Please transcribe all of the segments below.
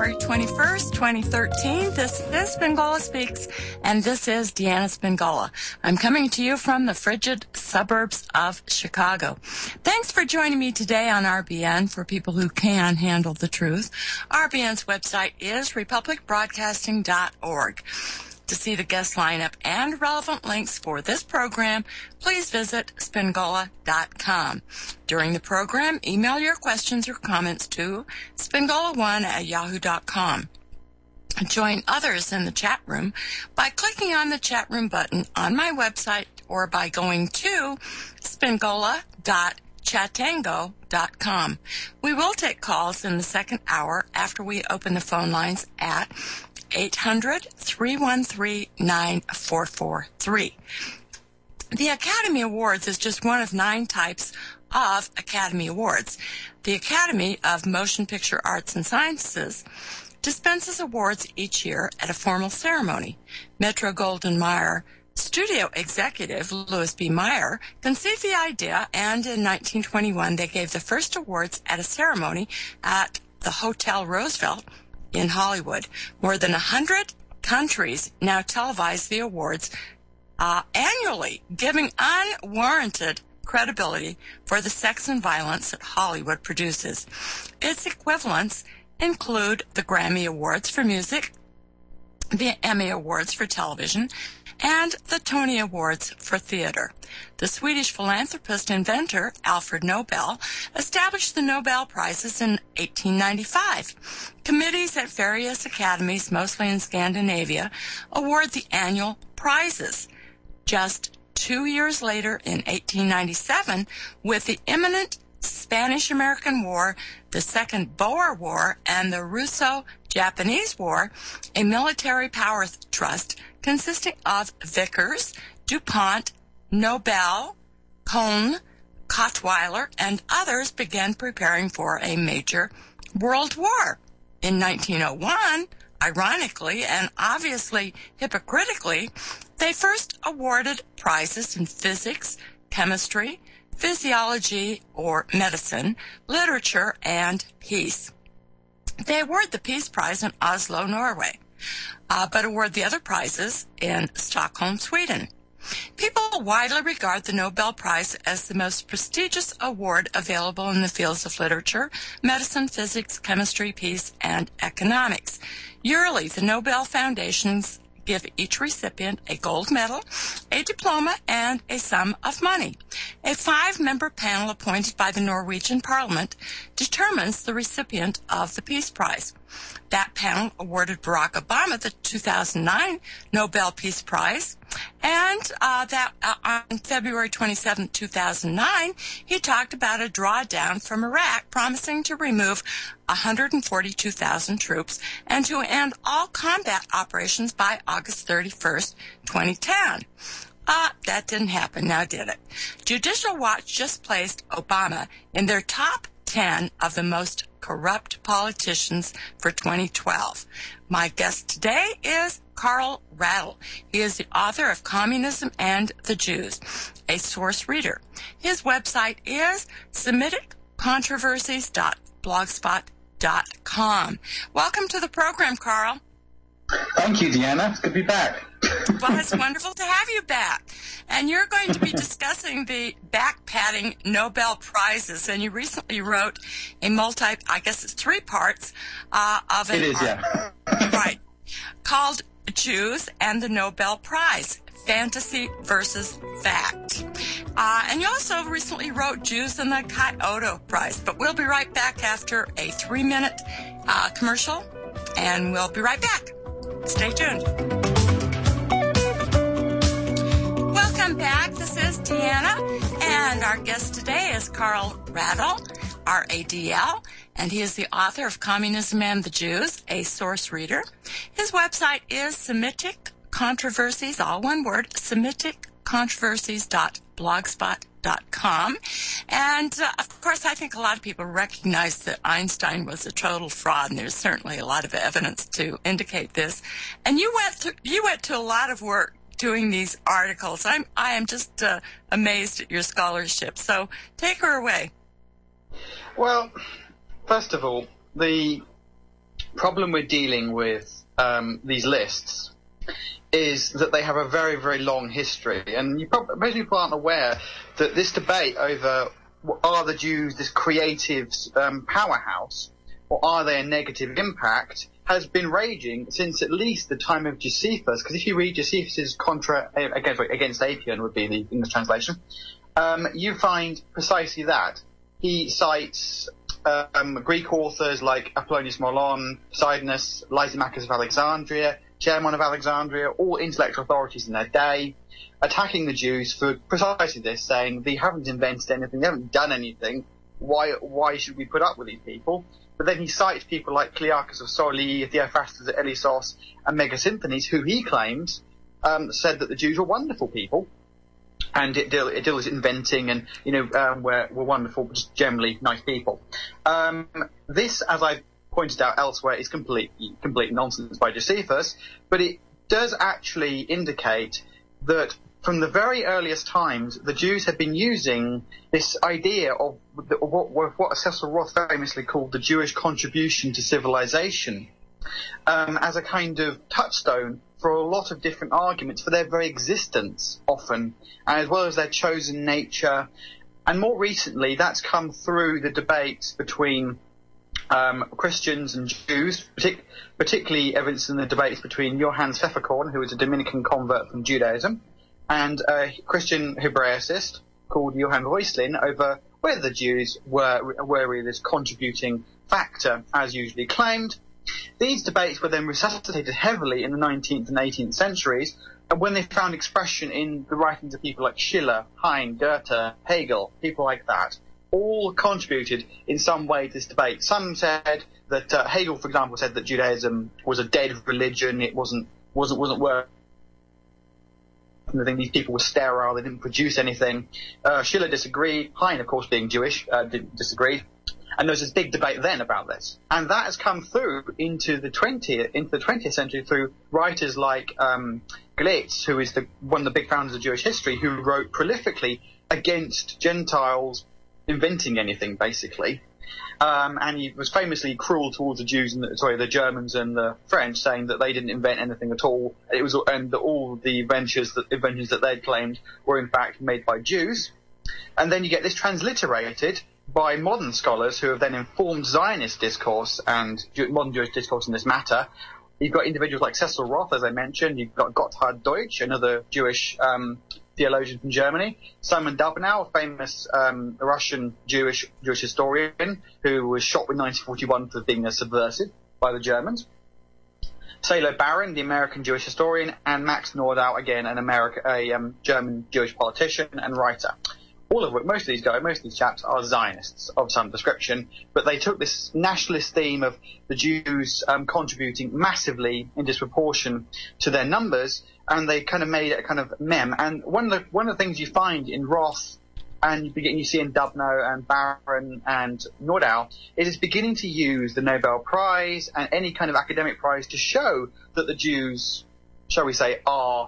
January 21st, 2013. This is Spingola Speaks, and this is Deanna Spingola. I'm coming to you from the frigid suburbs of Chicago. Thanks for joining me today on RBN for people who can handle the truth. RBN's website is republicbroadcasting.org. To see the guest lineup and relevant links for this program, please visit Spingola.com. During the program, email your questions or comments to Spingola1@yahoo.com. Join others in the chat room by clicking on the chat room button on my website or by going to Spingola.chatango.com. We will take calls in the second hour after we open the phone lines at 800-313-9443. The Academy Awards is just one of 9 types of Academy Awards. The Academy of Motion Picture Arts and Sciences dispenses awards each year at a formal ceremony. Metro-Goldwyn-Mayer studio executive Louis B. Mayer conceived the idea, and in 1921 they gave the first awards at a ceremony at the Hotel Roosevelt in Hollywood. More than 100 countries now televise the awards annually, giving unwarranted credibility for the sex and violence that Hollywood produces. Its equivalents include the Grammy Awards for music, the Emmy Awards for television, and the Tony Awards for theater. The Swedish philanthropist inventor Alfred Nobel established the Nobel Prizes in 1895. Committees at various academies, mostly in Scandinavia, award the annual prizes. Just 2 years later, in 1897, with the imminent Spanish-American War, the Second Boer War, and the Russo-Japanese War, a military power trust consisting of Vickers, DuPont, Nobel, Kohn, Kottweiler, and others began preparing for a major world war. In 1901, ironically and obviously hypocritically, they first awarded prizes in physics, chemistry, physiology or medicine, literature, and peace. They award the Peace Prize in Oslo, Norway, but award the other prizes in Stockholm, Sweden. People widely regard the Nobel Prize as the most prestigious award available in the fields of literature, medicine, physics, chemistry, peace, and economics. Yearly, the Nobel Foundations give each recipient a gold medal, a diploma, and a sum of money. A 5-member panel appointed by the Norwegian Parliament determines the recipient of the Peace Prize. That panel awarded Barack Obama the 2009 Nobel Peace Prize, and on February 27, 2009, he talked about a drawdown from Iraq, promising to remove 142,000 troops and to end all combat operations by August 31st, 2010. That didn't happen, now did it? Judicial Watch just placed Obama in their top 10 of the most corrupt politicians for 2012. My guest today is Karl Radl. He is the author of Communism and the Jews, a source reader. His website is SemiticControversies.blogspot.com. Welcome to the program, Karl. Thank you, Deanna. It's good to be back. Well, it's wonderful to have you back. And you're going to be discussing the back-patting Nobel Prizes. And you recently wrote a I guess it's 3 parts of an It is, yeah. Right. Called Jews and the Nobel Prize, Fantasy versus Fact. And you also recently wrote Jews and the Kyoto Prize. But we'll be right back after a 3-minute commercial, and we'll be right back. Stay tuned. Welcome back. This is Deanna, and our guest today is Karl Radl, R-A-D-L, and he is the author of Communism and the Jews, a source reader. His website is Semitic Controversies, all one word, SemiticControversies.blogspot.com. And, of course, I think a lot of people recognize that Einstein was a total fraud, and there's certainly a lot of evidence to indicate this. And you went to a lot of work doing these articles. I am just amazed at your scholarship. So take her away. Well, first of all, the problem with dealing with these lists is that they have a very, very long history. And most people aren't aware that this debate over are the Jews this creative powerhouse, or are they a negative impact, has been raging since at least the time of Josephus. Because if you read Josephus's against Apion would be the English translation, you find precisely that. He cites Greek authors like Apollonius Molon, Poseidonus, Lysimachus of Alexandria, Chaeremon of Alexandria, all intellectual authorities in their day, attacking the Jews for precisely this, saying they haven't invented anything, they haven't done anything, why should we put up with these people? But then he cites people like Clearchus of Soli, Theophrastus of Elissos, and Megasynthenes, who he claims said that the Jews were wonderful people, and it deals inventing and, were wonderful, but just generally nice people. This, as I pointed out elsewhere, is complete nonsense by Josephus, but it does actually indicate that from the very earliest times, the Jews had been using this idea of what Cecil Roth famously called the Jewish contribution to civilization as a kind of touchstone for a lot of different arguments for their very existence, often, as well as their chosen nature. And more recently, that's come through the debates between Christians and Jews, particularly evidence in the debates between Johannes Pfefferkorn, who was a Dominican convert from Judaism, and a Christian Hebraicist called Johann Reuslin over whether the Jews were really this contributing factor, as usually claimed. These debates were then resuscitated heavily in the 19th and 18th centuries, and when they found expression in the writings of people like Schiller, Heine, Goethe, Hegel, people like that, all contributed in some way to this debate. Some said that Hegel, for example, said that Judaism was a dead religion. It wasn't worth. I think these people were sterile. They didn't produce anything. Schiller disagreed. Heine, of course, being Jewish, disagreed. And there was this big debate then about this. And that has come through into the 20th century through writers like Glitz, who is one of the big founders of Jewish history, who wrote prolifically against Gentiles inventing anything, basically. And he was famously cruel towards the the Germans and the French, saying that they didn't invent anything at all. And that all the inventions that they'd claimed were in fact made by Jews. And then you get this transliterated by modern scholars who have then informed Zionist discourse and modern Jewish discourse in this matter. You've got individuals like Cecil Roth, as I mentioned. You've got Gotthard Deutsch, another Jewish theologian from Germany. Simon Dubnow, a famous Russian Jewish historian who was shot in 1941 for being subversive by the Germans. Salo Baron, the American Jewish historian, and Max Nordau, again, a German Jewish politician and writer. All of which, most of these chaps are Zionists of some description, but they took this nationalist theme of the Jews contributing massively in disproportion to their numbers, and they kind of made it a kind of meme. And one of the things you find in Roth, and you see in Dubnow and Baron and Nordau, it is beginning to use the Nobel Prize and any kind of academic prize to show that the Jews, shall we say, are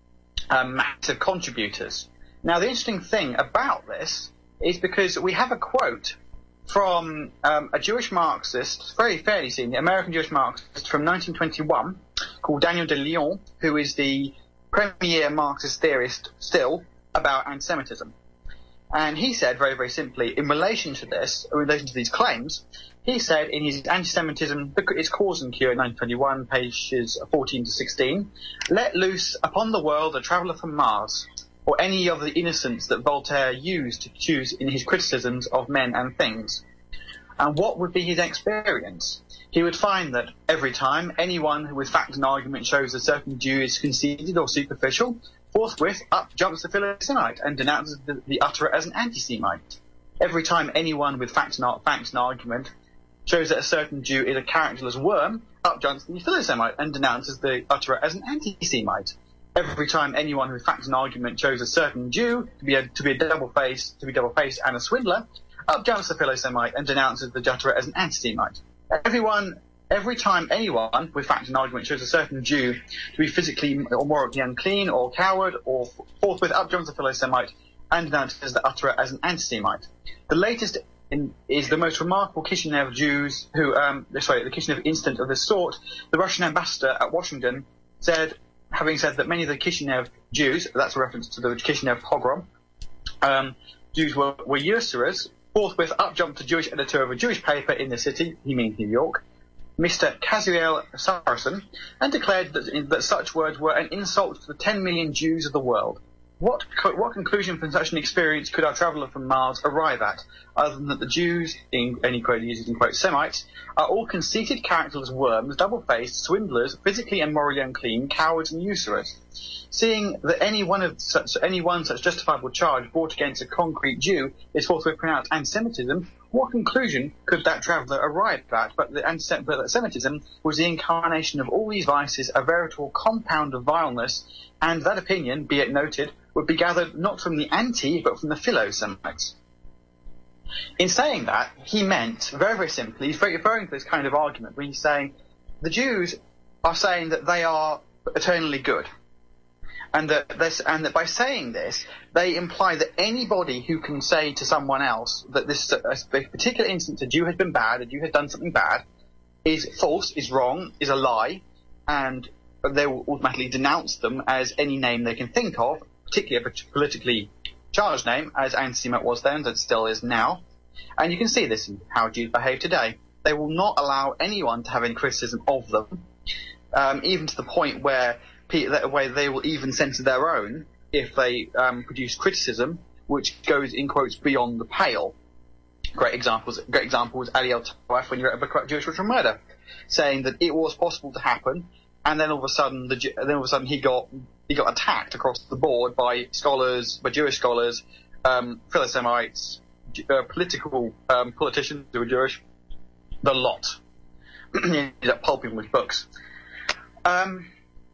massive contributors. Now, the interesting thing about this is because we have a quote from a Jewish Marxist, fairly senior, American Jewish Marxist from 1921, called Daniel de Leon, who is the premier Marxist theorist still about anti-Semitism. And he said, very, very simply, in relation to these claims, he said in his Anti-Semitism, Its Cause and Cure in 1921, pages 14 to 16, "Let loose upon the world a traveller from Mars, or any of the innocents that Voltaire used to choose in his criticisms of men and things. And what would be his experience? He would find that every time anyone who with fact and argument shows a certain Jew is conceited or superficial, forthwith up jumps the Philosemite and denounces the utterer as an anti-Semite. Every time anyone with fact and argument shows that a certain Jew is a characterless worm, up jumps the Philosemite and denounces the utterer as an anti-Semite. Every time anyone with fact and argument shows a certain Jew to be double-faced and a swindler, up jumps the Philosemite and denounces the utterer as an anti-Semite. Every time anyone with fact and argument shows a certain Jew to be physically or morally unclean or coward, or forthwith up jumps the Philosemite and denounces the utterer as an anti-Semite. The latest is the most remarkable Kishinev Jews who, the Kishinev incident of this sort. The Russian ambassador at Washington having said that many of the Kishinev Jews, that's a reference to the Kishinev pogrom, Jews were usurers, forthwith up jumped a Jewish editor of a Jewish paper in the city, he means New York, Mr. Kaziel Saracen, and declared that such words were an insult to the 10 million Jews of the world. What conclusion from such an experience could our traveller from Mars arrive at, other than that the Jews, in any quote used in quote Semites, are all conceited, characterless worms, double-faced, swindlers, physically and morally unclean, cowards and usurers? Seeing that any one such justifiable charge brought against a concrete Jew is forthwith pronounced anti-Semitism, what conclusion could that traveller arrive at but that Semitism was the incarnation of all these vices, a veritable compound of vileness, and that opinion, be it noted, would be gathered not from the anti, but from the philo-Semites. In saying that, he meant, very, very simply, he's referring to this kind of argument where he's saying the Jews are saying that they are eternally good. And that by saying this, they imply that anybody who can say to someone else that this particular instance, a Jew has been bad, a Jew has done something bad, is false, is wrong, is a lie, and they will automatically denounce them as any name they can think of, particularly a politically charged name, as anti-Semite was then, and still is now. And you can see this in how Jews behave today. They will not allow anyone to have any criticism of them, even to the point where they will even censor their own if they produce criticism which goes, in quotes, beyond the pale. Great example was Ariel Tawaf when he wrote a book about Jewish ritual murder, saying that it was possible to happen, and then all of a sudden he got attacked across the board by Jewish scholars, philo-Semites, politicians who were Jewish, the lot. He ended up pulping with books. And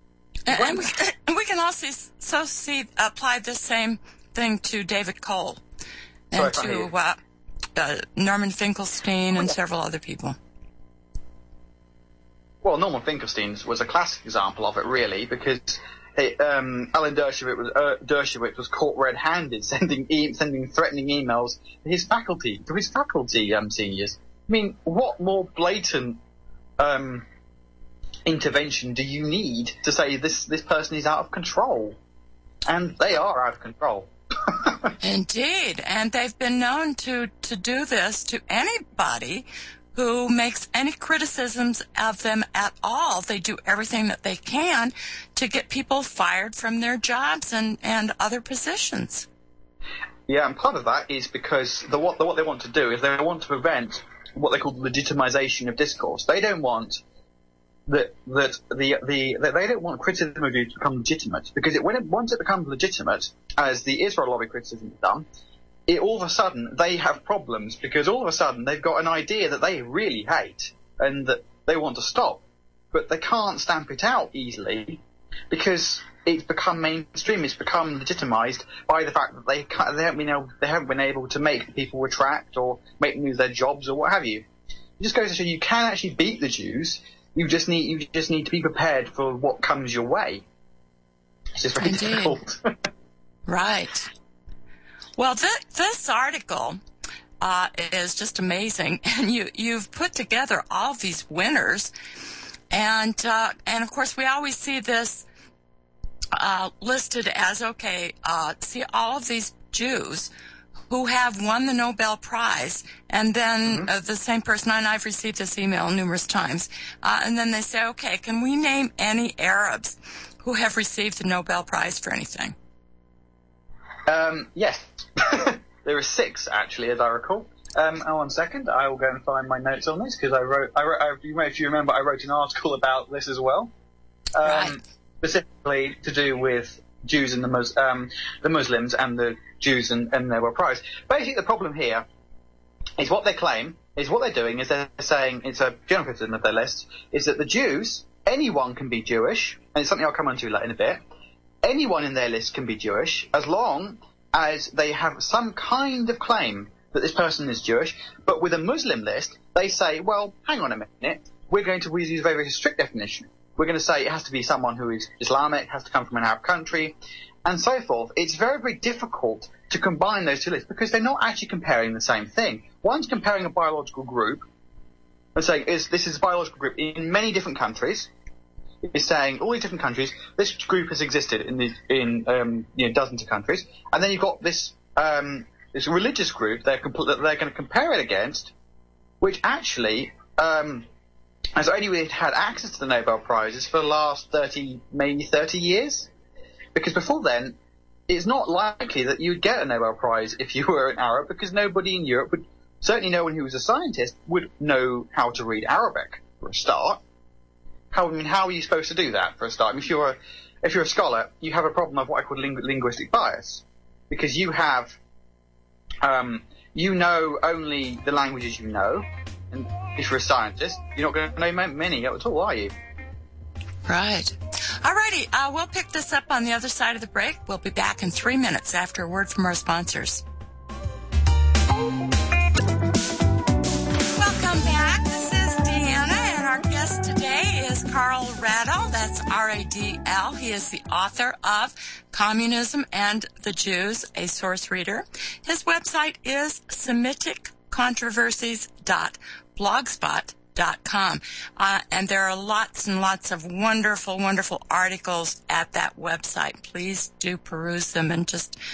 we can also apply the same thing to David Cole and to Norman Finkelstein and several other people. Well, Norman Finkelstein was a classic example of it, really, because Alan Dershowitz was caught red-handed sending threatening emails to his faculty seniors. I mean, what more blatant intervention do you need to say this person is out of control? And they are out of control. Indeed, and they've been known to do this to anybody who makes any criticisms of them at all. They do everything that they can to get people fired from their jobs and other positions. Yeah, and part of that is because what they want to do is they want to prevent what they call the legitimization of discourse. They don't want they don't want criticism of Jews to become legitimate, because once it becomes legitimate, as the Israel lobby criticism has done, all of a sudden they have problems, because all of a sudden they've got an idea that they really hate and that they want to stop, but they can't stamp it out easily because it's become mainstream. It's become legitimized by the fact that they haven't been able to make people retract or make them lose their jobs or what have you. It just goes to show you can actually beat the Jews. You just need to be prepared for what comes your way. It's just very difficult. Right. Well, this article is just amazing, and you've put together all these winners, and of course we always see this listed as see all of these Jews who have won the Nobel Prize, and then the same person, and I've received this email numerous times, and then they say, okay, can we name any Arabs who have received the Nobel Prize for anything? Yes. There are 6, actually, as I recall. 1 second, I will go and find my notes on this, because if you remember, I wrote an article about this as well. Right. Specifically to do with Jews and the Muslims and the Jews and the Nobel Prize. Basically, the problem here is what they claim, is what they're doing is they're saying, it's a general criticism of their list, is that the Jews, anyone can be Jewish, and it's something I'll come on to in a bit. Anyone in their list can be Jewish as long as they have some kind of claim that this person is Jewish. But with a Muslim list, they say, well, hang on a minute, we're going to use a very, very strict definition. We're going to say it has to be someone who is Islamic, has to come from an Arab country, and so forth, it's very, very difficult to combine those two lists because they're not actually comparing the same thing. One's comparing a biological group and saying this is a biological group in many different countries. It's saying all these different countries, this group has existed in dozens of countries, and then you've got this religious group that they're going to compare it against, which actually has only really had access to the Nobel Prizes for the last 30 years. Because before then, it's not likely that you would get a Nobel Prize if you were an Arab, because nobody in Europe would, certainly no one who was a scientist, would know how to read Arabic, for a start. How are you supposed to do that, for a start? If you're a scholar, you have a problem of what I call linguistic bias. Because you have, you know only the languages you know, and if you're a scientist, you're not going to know many at all, are you? Right. Alrighty, we'll pick this up on the other side of the break. We'll be back in 3 minutes after a word from our sponsors. Welcome back. This is Deanna, and our guest today is Carl Radl. That's R-A-D-L. He is the author of Communism and the Jews, a source reader. His website is SemiticControversies.blogspot.com. And there are lots and lots of wonderful, wonderful articles at that website. Please do peruse them and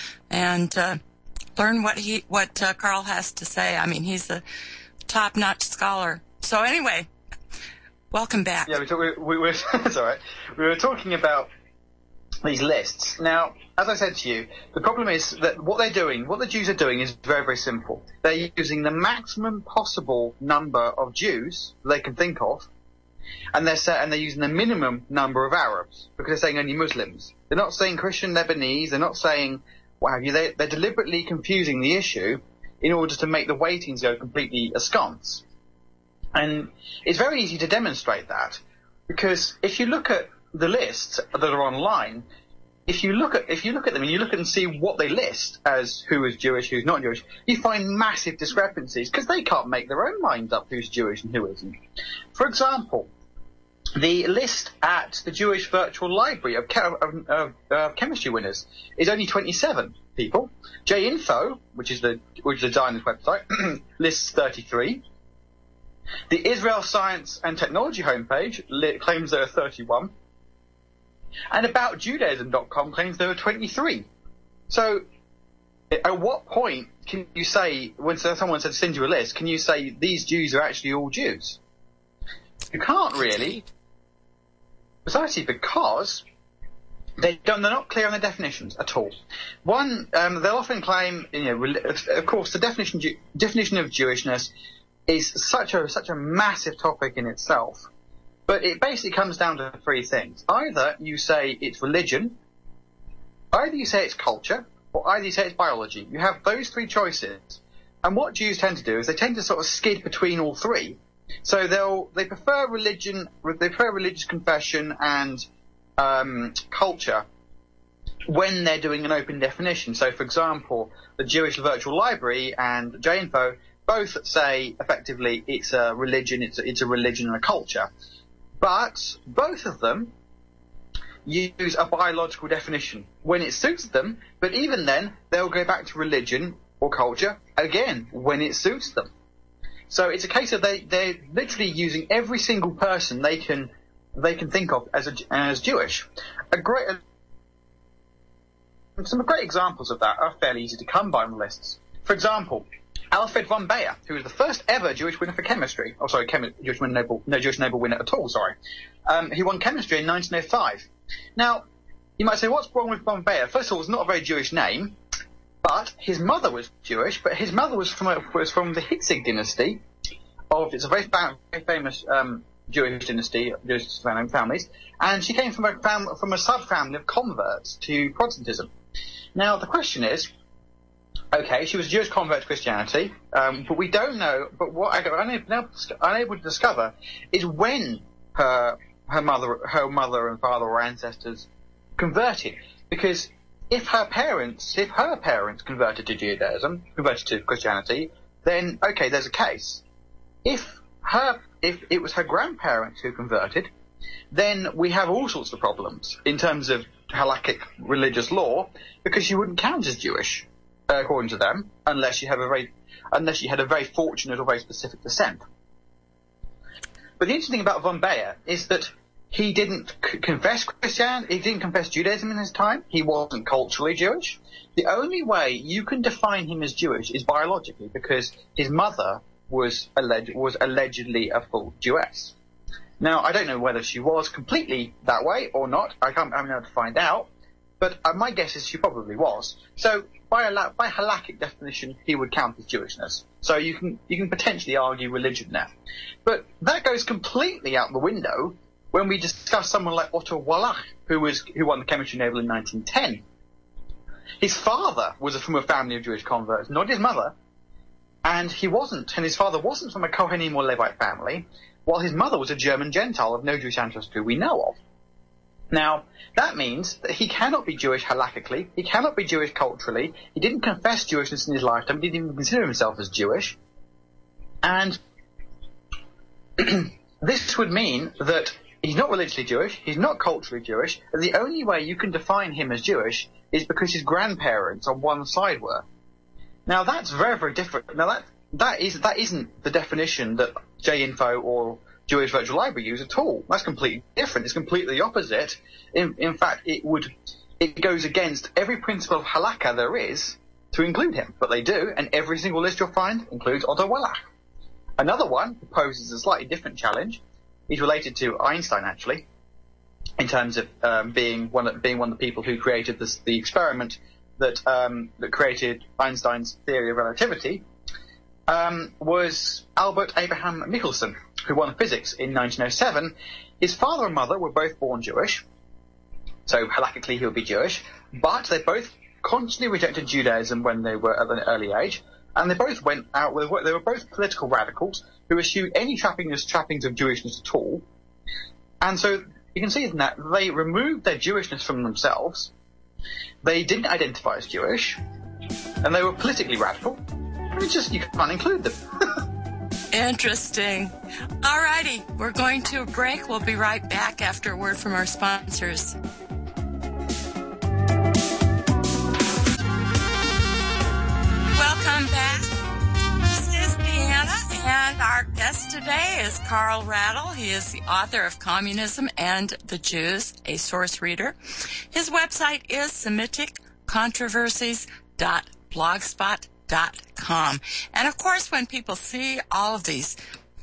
learn what Carl has to say. I mean, he's a top-notch scholar. So anyway, welcome back. Yeah, it's all right. We were talking about these lists. Now, as I said to you, the problem is that what the Jews are doing is very, very simple. They're using the maximum possible number of Jews they can think of, and they're using the minimum number of Arabs, because they're saying only Muslims. They're not saying Christian Lebanese, they're not saying what have you. They're deliberately confusing the issue in order to make the weightings go completely askance. And it's very easy to demonstrate that, because if you look at the lists that are online, if you look at them and you look at and see what they list as who is Jewish, who's not Jewish, you find massive discrepancies because they can't make their own minds up who's Jewish and who isn't. For example, the list at the Jewish Virtual Library of chemistry winners is only 27 people. JInfo, which is the Zionist website, lists 33. The Israel Science and Technology homepage claims there are 31. And AboutJudaism.com claims there are 23. So, at what point can you say, when someone says send you a list, can you say these Jews are actually all Jews? You can't really. Precisely because they're not clear on the definitions at all. One, they'll often claim, of course, the definition of Jewishness is such a massive topic in itself. But it basically comes down to three things. Either you say it's religion, either you say it's culture, or either you say it's biology. You have those three choices. And what Jews tend to do is they tend to sort of skid between all three. So they prefer religion, they prefer religious confession and culture when they're doing an open definition. So, for example, the Jewish Virtual Library and JInfo both say effectively it's a religion, it's a religion and a culture. But both of them use a biological definition when it suits them, but even then, they'll go back to religion or culture, again, when it suits them. So it's a case of they're literally using every single person they can think of as Jewish. Some great examples of that are fairly easy to come by on the lists. For example, Alfred von Baer, who was the first ever Jewish winner for chemistry. Oh, sorry, Jewish Nobel winner at all, sorry. He won chemistry in 1905. Now, you might say, what's wrong with von Baer? First of all, it's not a very Jewish name, but his mother was Jewish, but his mother was from the Hitzig dynasty. It's a very famous Jewish dynasty, Jewish families, and she came from a sub-family of converts to Protestantism. Now, the question is, okay, she was a Jewish convert to Christianity, but we don't know. But what I'm unable to discover is when her mother and father or ancestors converted. Because if her parents converted to Judaism, converted to Christianity, then okay, there's a case. If it was her grandparents who converted, then we have all sorts of problems in terms of halakhic religious law because you wouldn't count as Jewish, according to them, unless you had a very fortunate or very specific descent. But the interesting thing about von Baer is that he didn't confess Christianity, he didn't confess Judaism in his time. He wasn't culturally Jewish. The only way you can define him as Jewish is biologically, because his mother was allegedly a full Jewess. Now, I don't know whether she was completely that way or not. I haven't been able to find out. But my guess is she probably was. So, by halakhic definition, he would count as Jewishness. So you can potentially argue religion there. But that goes completely out the window when we discuss someone like Otto Wallach, who won the chemistry Nobel in 1910. His father was from a family of Jewish converts, not his mother. And his father wasn't from a Kohanim or Levite family, while his mother was a German Gentile of no Jewish ancestry we know of. Now, that means that he cannot be Jewish halakhically, he cannot be Jewish culturally, he didn't confess Jewishness in his lifetime, he didn't even consider himself as Jewish. And this would mean that he's not religiously Jewish, he's not culturally Jewish, and the only way you can define him as Jewish is because his grandparents on one side were. Now, that's very, very different. Now, that isn't the definition that JInfo or Jewish Virtual Library use at all. That's completely different. It's completely the opposite. In fact, it goes against every principle of halakha there is to include him. But they do, and every single list you'll find includes Otto Wallach. Another one poses a slightly different challenge. He's related to Einstein, actually, in terms of being one of the people who created the experiment that created Einstein's theory of relativity. Was Albert Abraham Michelson, who won physics in 1907. His father and mother were both born Jewish, so halakhically he would be Jewish, but they both constantly rejected Judaism when they were at an early age, and they both went out with they were both political radicals who eschewed any trappings of Jewishness at all. And so you can see in that they removed their Jewishness from themselves, they didn't identify as Jewish, and they were politically radical. It's just, you can't include them. Interesting. All righty, we're going to a break. We'll be right back after a word from our sponsors. Welcome back. This is Deanna, and our guest today is Carl Rattle. He is the author of Communism and the Jews, a source reader. His website is SemiticControversies.blogspot.com. And of course, when people see all of these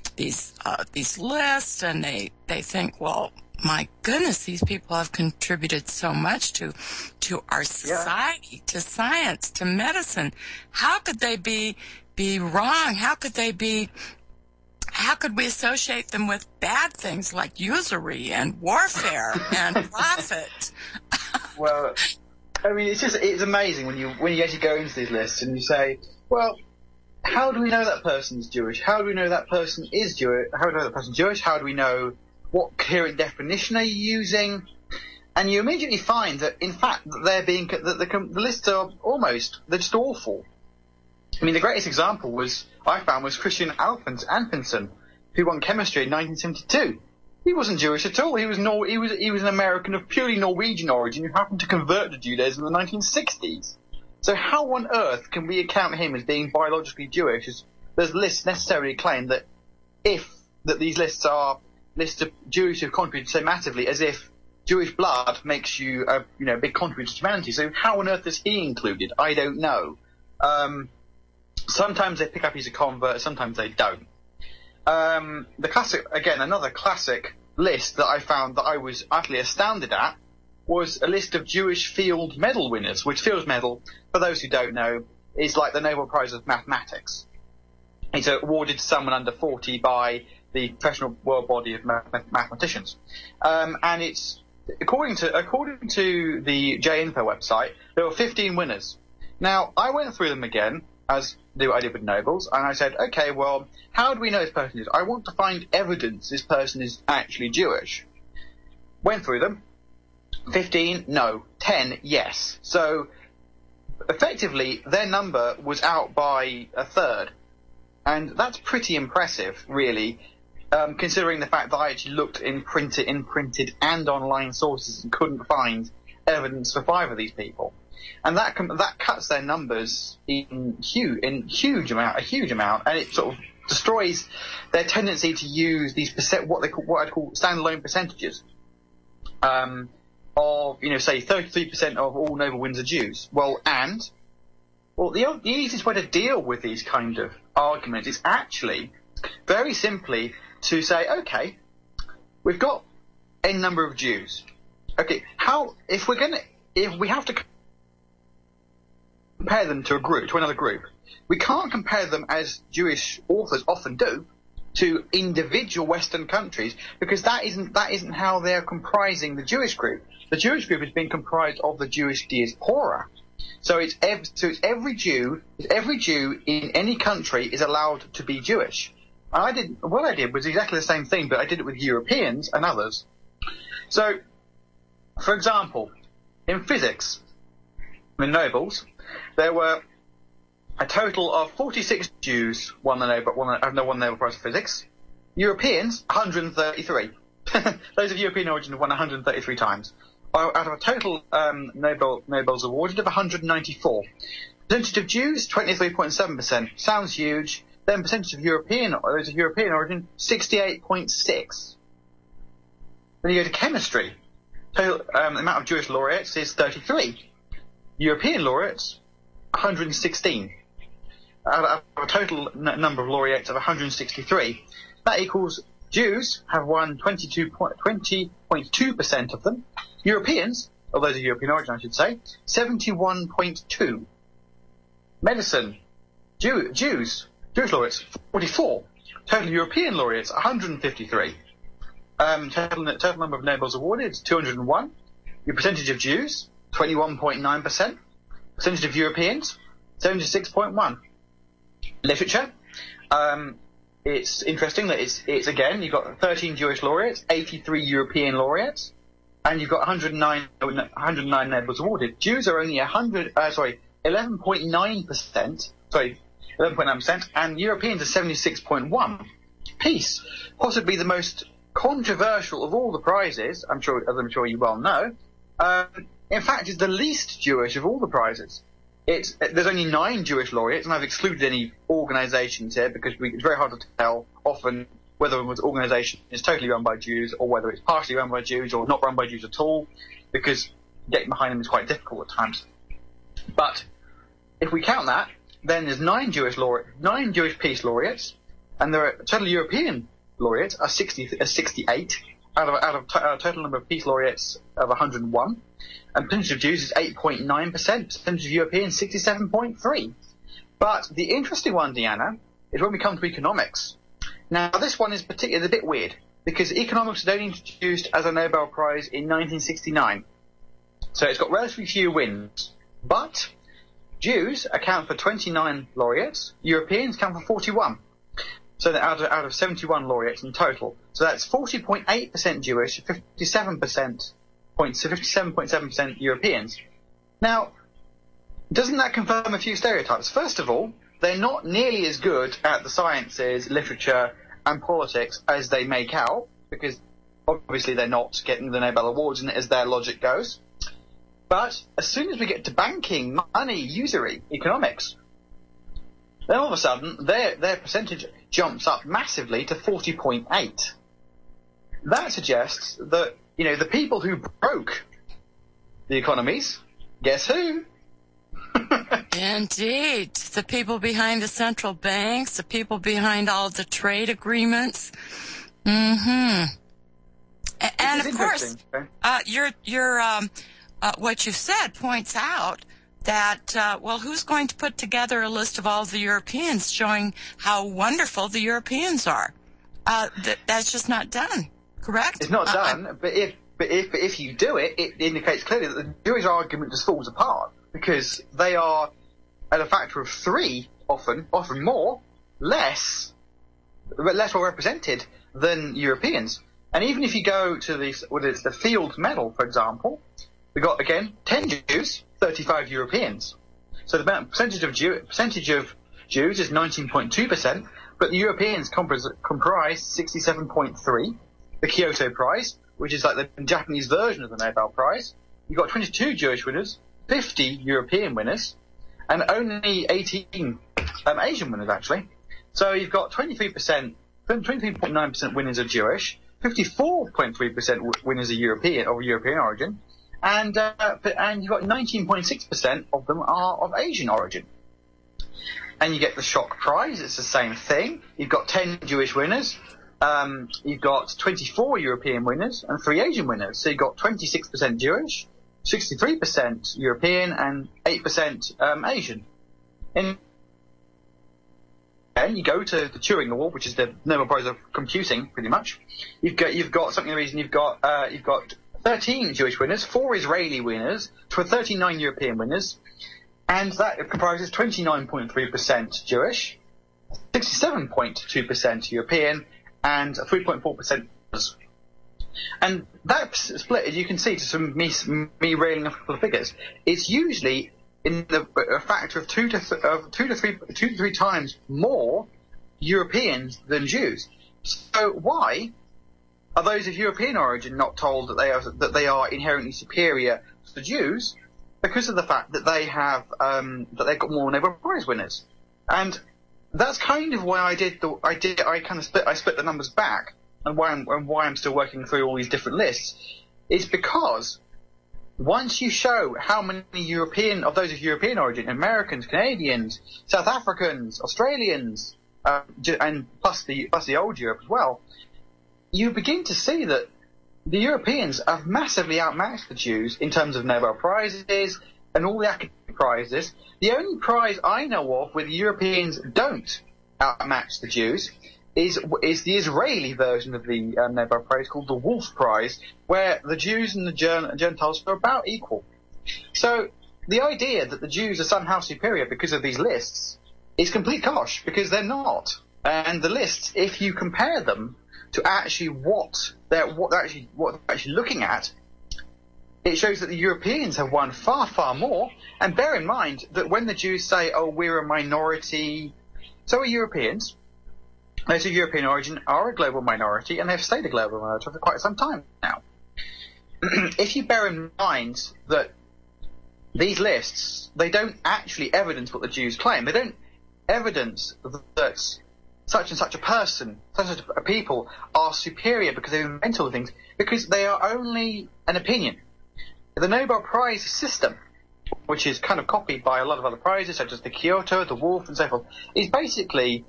lists, and they think, well, my goodness, these people have contributed so much to our society, to science, to medicine. How could they be wrong? How could we associate them with bad things like usury and warfare and profit? Well, I mean, it's amazing when you actually go into these lists and you say, well, how do we know that person's Jewish? How do we know that person is Jewish? How do we know that person's Jewish? How do we know what coherent definition are you using? And you immediately find that, in fact, the lists are they're just awful. I mean, the greatest example I found was Christian Alfenson, who won chemistry in 1972. He wasn't Jewish at all. He was an American of purely Norwegian origin who happened to convert to Judaism in the 1960s. So how on earth can we account him as being biologically Jewish? As there's lists necessarily claim that these lists are lists of Jews who've contributed so massively, as if Jewish blood makes you a big contributor to humanity. So how on earth is he included? I don't know. Sometimes they pick up he's a convert, sometimes they don't. Another classic list that I found that I was utterly astounded at was a list of Jewish Field Medal winners, which Field Medal, for those who don't know, is like the Nobel Prize of Mathematics. It's awarded to someone under 40 by the professional world body of mathematicians. And it's, according to the JInfo website, there were 15 winners. Now, I went through them again, as I did with Nobels, and I said, okay, well, how do we know this person is? I want to find evidence this person is actually Jewish. Went through them. 15, no. 10, yes. So, effectively, their number was out by a third. And that's pretty impressive, really, considering the fact that I actually looked in printed and online sources and couldn't find evidence for 5 of these people. And that cuts their numbers in a huge amount, and it sort of destroys their tendency to use these what I'd call standalone percentages. Of, say 33% of all Nobel wins are Jews. The easiest way to deal with these kind of arguments is actually very simply to say, okay, we've got a number of Jews. Okay, if we have to compare them to another group, we can't compare them, as Jewish authors often do, to individual Western countries, because that isn't how they're comprising the Jewish group. The Jewish group is being comprised of the Jewish diaspora. So it's every Jew in any country is allowed to be Jewish. And what I did was exactly the same thing, but I did it with Europeans and others. So, for example, in physics, in Nobels, there were a total of 46 Jews won the Nobel Prize for Physics. Europeans, 133. Those of European origin have won 133 times. Out of a total Nobels awarded of 194. Percentage of Jews, 23.7%. Sounds huge. Then percentage of those of European origin, 68.6. Then you go to chemistry. Total amount of Jewish laureates is 33. European laureates, 116. Out of a total number of laureates of 163. That equals Jews have won 20.2% of them. Europeans, or those of European origin I should say, 71.2. Medicine, Jewish laureates, 44. Total European laureates, 153. Total number of Nobels awarded, 201. Your percentage of Jews, 21.9%. Percentage of Europeans, 76.1. Literature, it's interesting that it's again, you've got 13 Jewish laureates, 83 European laureates, and you've got 109 Nobels awarded. Jews are only 11.9%, and Europeans are 76.1. Peace, possibly the most controversial of all the prizes, as I'm sure you well know, in fact is the least Jewish of all the prizes. There's only 9 Jewish laureates, and I've excluded any organisations here because it's very hard to tell often whether an organisation is totally run by Jews or whether it's partially run by Jews or not run by Jews at all, because getting behind them is quite difficult at times. But if we count that, then there's 9 Jewish peace laureates, and there are total European laureates are 68 out of a total number of peace laureates of 101. And percentage of Jews is 8.9%, percentage of Europeans 67.3%. But the interesting one, Deanna, is when we come to economics. Now, this one is particularly a bit weird, because economics was only introduced as a Nobel Prize in 1969. So it's got relatively few wins. But Jews account for 29 laureates, Europeans account for 41. So that out of 71 laureates in total. So that's 40.8% Jewish, 57.7% Europeans. Now, doesn't that confirm a few stereotypes? First of all, they're not nearly as good at the sciences, literature, and politics as they make out, because obviously they're not getting the Nobel Awards as their logic goes. But as soon as we get to banking, money, usury, economics, then all of a sudden their percentage jumps up massively to 40.8. That suggests that, the people who broke the economies, guess who? Indeed. The people behind the central banks, the people behind all of the trade agreements. Mm-hmm. And of course, what you said points out that, who's going to put together a list of all the Europeans showing how wonderful the Europeans are? That's just not done, correct? It's not done, but if you do it, it indicates clearly that the Jewish argument just falls apart, because they are at a factor of 3, often more, less well represented than Europeans. And even if you go to the Fields Medal, for example, we got again 10 Jews, 35 Europeans. So the percentage of Jews is 19.2%, but the Europeans comprise 67.3%. The Kyoto Prize, which is like the Japanese version of the Nobel Prize, you've got 22 Jewish winners, 50 European winners, and only 18 Asian winners, actually. So you've got 23.9% winners are Jewish, 54.3% winners are European origin, and you've got 19.6% of them are of Asian origin. And you get the shock prize. It's the same thing. You've got 10 Jewish winners. You've got 24 European winners and 3 Asian winners. So you've got 26% Jewish, 63% European, and 8% Asian. And you go to the Turing Award, which is the Nobel Prize of Computing, pretty much. You've got something. The reason you've got 13 Jewish winners, 4 Israeli winners, 39 European winners, and that comprises 29.3% Jewish, 67.2% European, and 3.4% others. And that split, as you can see, to some me railing off a couple of figures, it's usually in a factor of two to three times more Europeans than Jews. So why are those of European origin not told that they are inherently superior to the Jews? Because of the fact that they've got more Nobel Prize winners. And that's kind of why I split the numbers back, and why I'm still working through all these different lists, is because once you show how many of those of European origin, Americans, Canadians, South Africans, Australians, and plus the old Europe as well, you begin to see that the Europeans have massively outmatched the Jews in terms of Nobel Prizes and all the academic prizes. The only prize I know of where the Europeans don't outmatch the Jews is the Israeli version of the Nobel Prize, called the Wolf Prize, where the Jews and the Gentiles are about equal. So the idea that the Jews are somehow superior because of these lists is complete cosh, because they're not. And the lists, if you compare them to actually what they're actually looking at, it shows that the Europeans have won far, far more. And bear in mind that when the Jews say, "Oh, we're a minority," so are Europeans. Those of European origin are a global minority, and they've stayed a global minority for quite some time now. If you bear in mind that these lists, they don't actually evidence what the Jews claim. They don't evidence that such and such a person, such and such a people are superior because they've invented all the things, because they are only an opinion. The Nobel Prize system, which is kind of copied by a lot of other prizes, such as the Kyoto, the Wolf, and so forth, is basically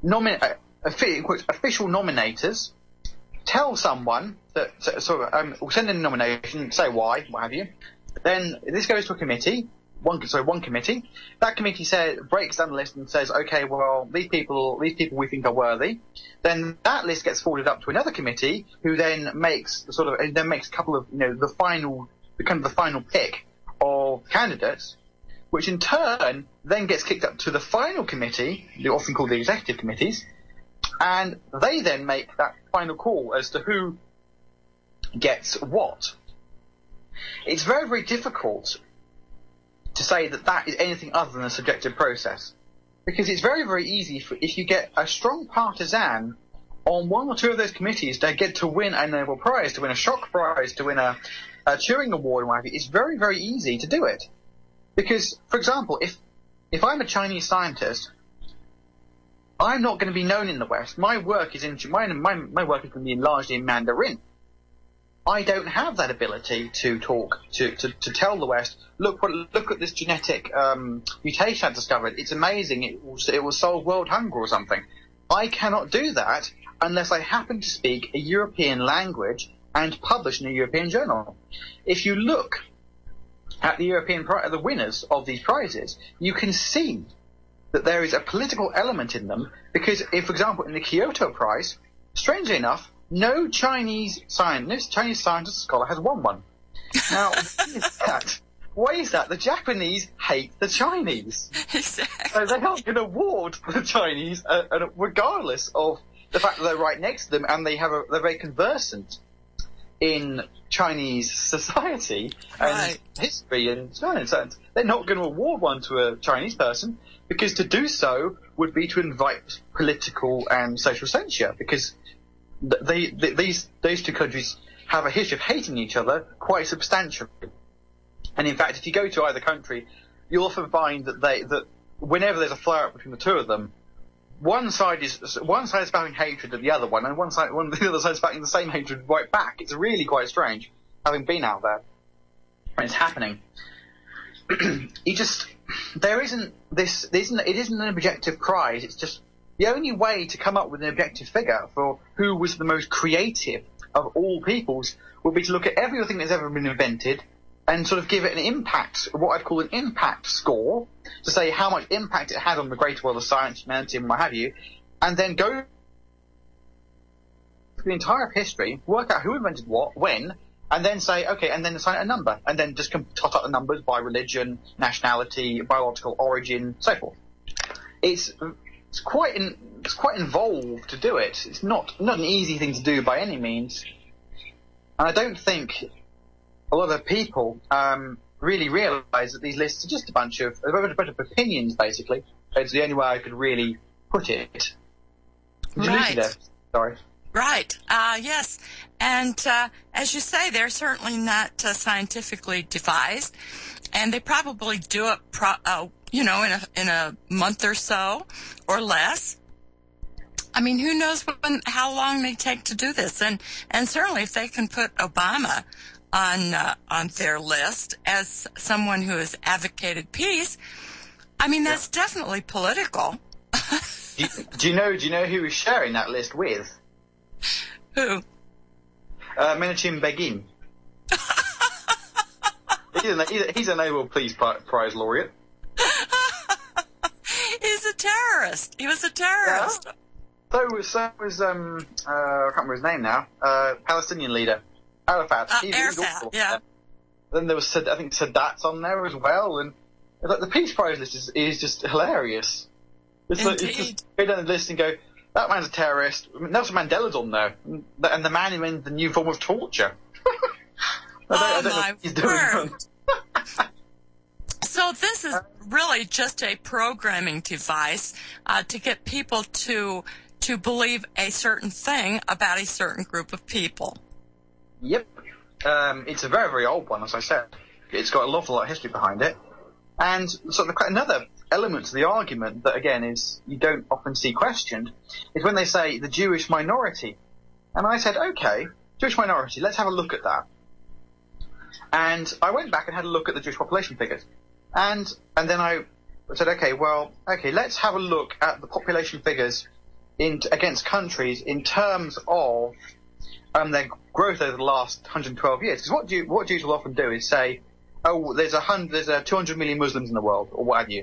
official nominators tell someone that will send in a nomination, say why, what have you. Then this goes to a committee. One committee. That committee breaks down the list and says, okay, well, these people we think are worthy. Then that list gets forwarded up to another committee, who then makes a couple of, the final pick of candidates, which in turn then gets kicked up to the final committee, they're often called the executive committees, and they then make that final call as to who gets what. It's very, very difficult to say that is anything other than a subjective process, because it's very, very easy if you get a strong partisan on one or two of those committees to get to win a Nobel Prize, to win a Shock Prize, to win a Turing Award, and what have you. It's very, very easy to do it, because, for example, if I'm a Chinese scientist, I'm not going to be known in the West. My work is my work is going to be largely in Mandarin. I don't have that ability to talk to tell the West, look at this genetic mutation I've discovered. It's amazing. It will solve world hunger or something. I cannot do that unless I happen to speak a European language and publish in a European journal. If you look at the winners of these prizes, you can see that there is a political element in them, because if, for example, in the Kyoto Prize, strangely enough, no Chinese scientist or scholar has won one. Now, why is that? The Japanese hate the Chinese. Exactly. So they aren't going to award for the Chinese, regardless of the fact that they're right next to them and they're very conversant in Chinese society and history and science. And they're not going to award one to a Chinese person, because to do so would be to invite political and social censure, because those two countries have a history of hating each other quite substantially. And in fact, if you go to either country, you'll often find that whenever there's a flare-up between the two of them, one side is spouting hatred at the other one, and the other side is spouting the same hatred right back. It's really quite strange, having been out there, and it's happening. It isn't an objective prize. It's just the only way to come up with an objective figure for who was the most creative of all peoples would be to look at everything that's ever been invented and sort of give it an impact, what I'd call an impact score, to say how much impact it had on the greater world of science, humanity, and what have you, and then go through the entire of history, work out who invented what, when, and then say, okay, and then assign a number, and then just tot up the numbers by religion, nationality, biological origin, so forth. It's quite involved to do it. It's not an easy thing to do by any means, and I don't think a lot of people really realise that these lists are just a bunch of opinions, basically. It's the only way I could really put it. Right. Sorry. Right. Yes. And as you say, they're certainly not scientifically devised, and they probably do it, in a month or so or less. I mean, who knows how long they take to do this? And certainly, if they can put Obama on their list as someone who has advocated peace, I mean, that's definitely political. Do you know who is sharing that list with? Who? Menachem Begin. He's a Nobel Peace Prize laureate. He's a terrorist. He was a terrorist. Yeah. So was I can't remember his name now. Palestinian leader Arafat. Arafat, yeah. Then there was I think Sadat's on there as well, and the Peace Prize list is just hilarious. It's just go down the list and go, that man's a terrorist. Nelson Mandela's on there, and the man who invented the new form of torture. I don't know what he's doing. So this is really just a programming device to get people to believe a certain thing about a certain group of people. Yep. It's a very, very old one, as I said. It's got an awful lot of history behind it. And sort of another element to the argument that, again, is you don't often see questioned, is when they say the Jewish minority. And I said, okay, Jewish minority, let's have a look at that. And I went back and had a look at the Jewish population figures. And then I said, okay, let's have a look at the population figures against countries in terms of their growth over the last 112 years. Because what Jews will often do is say, oh, there's 200 million Muslims in the world, or what have you.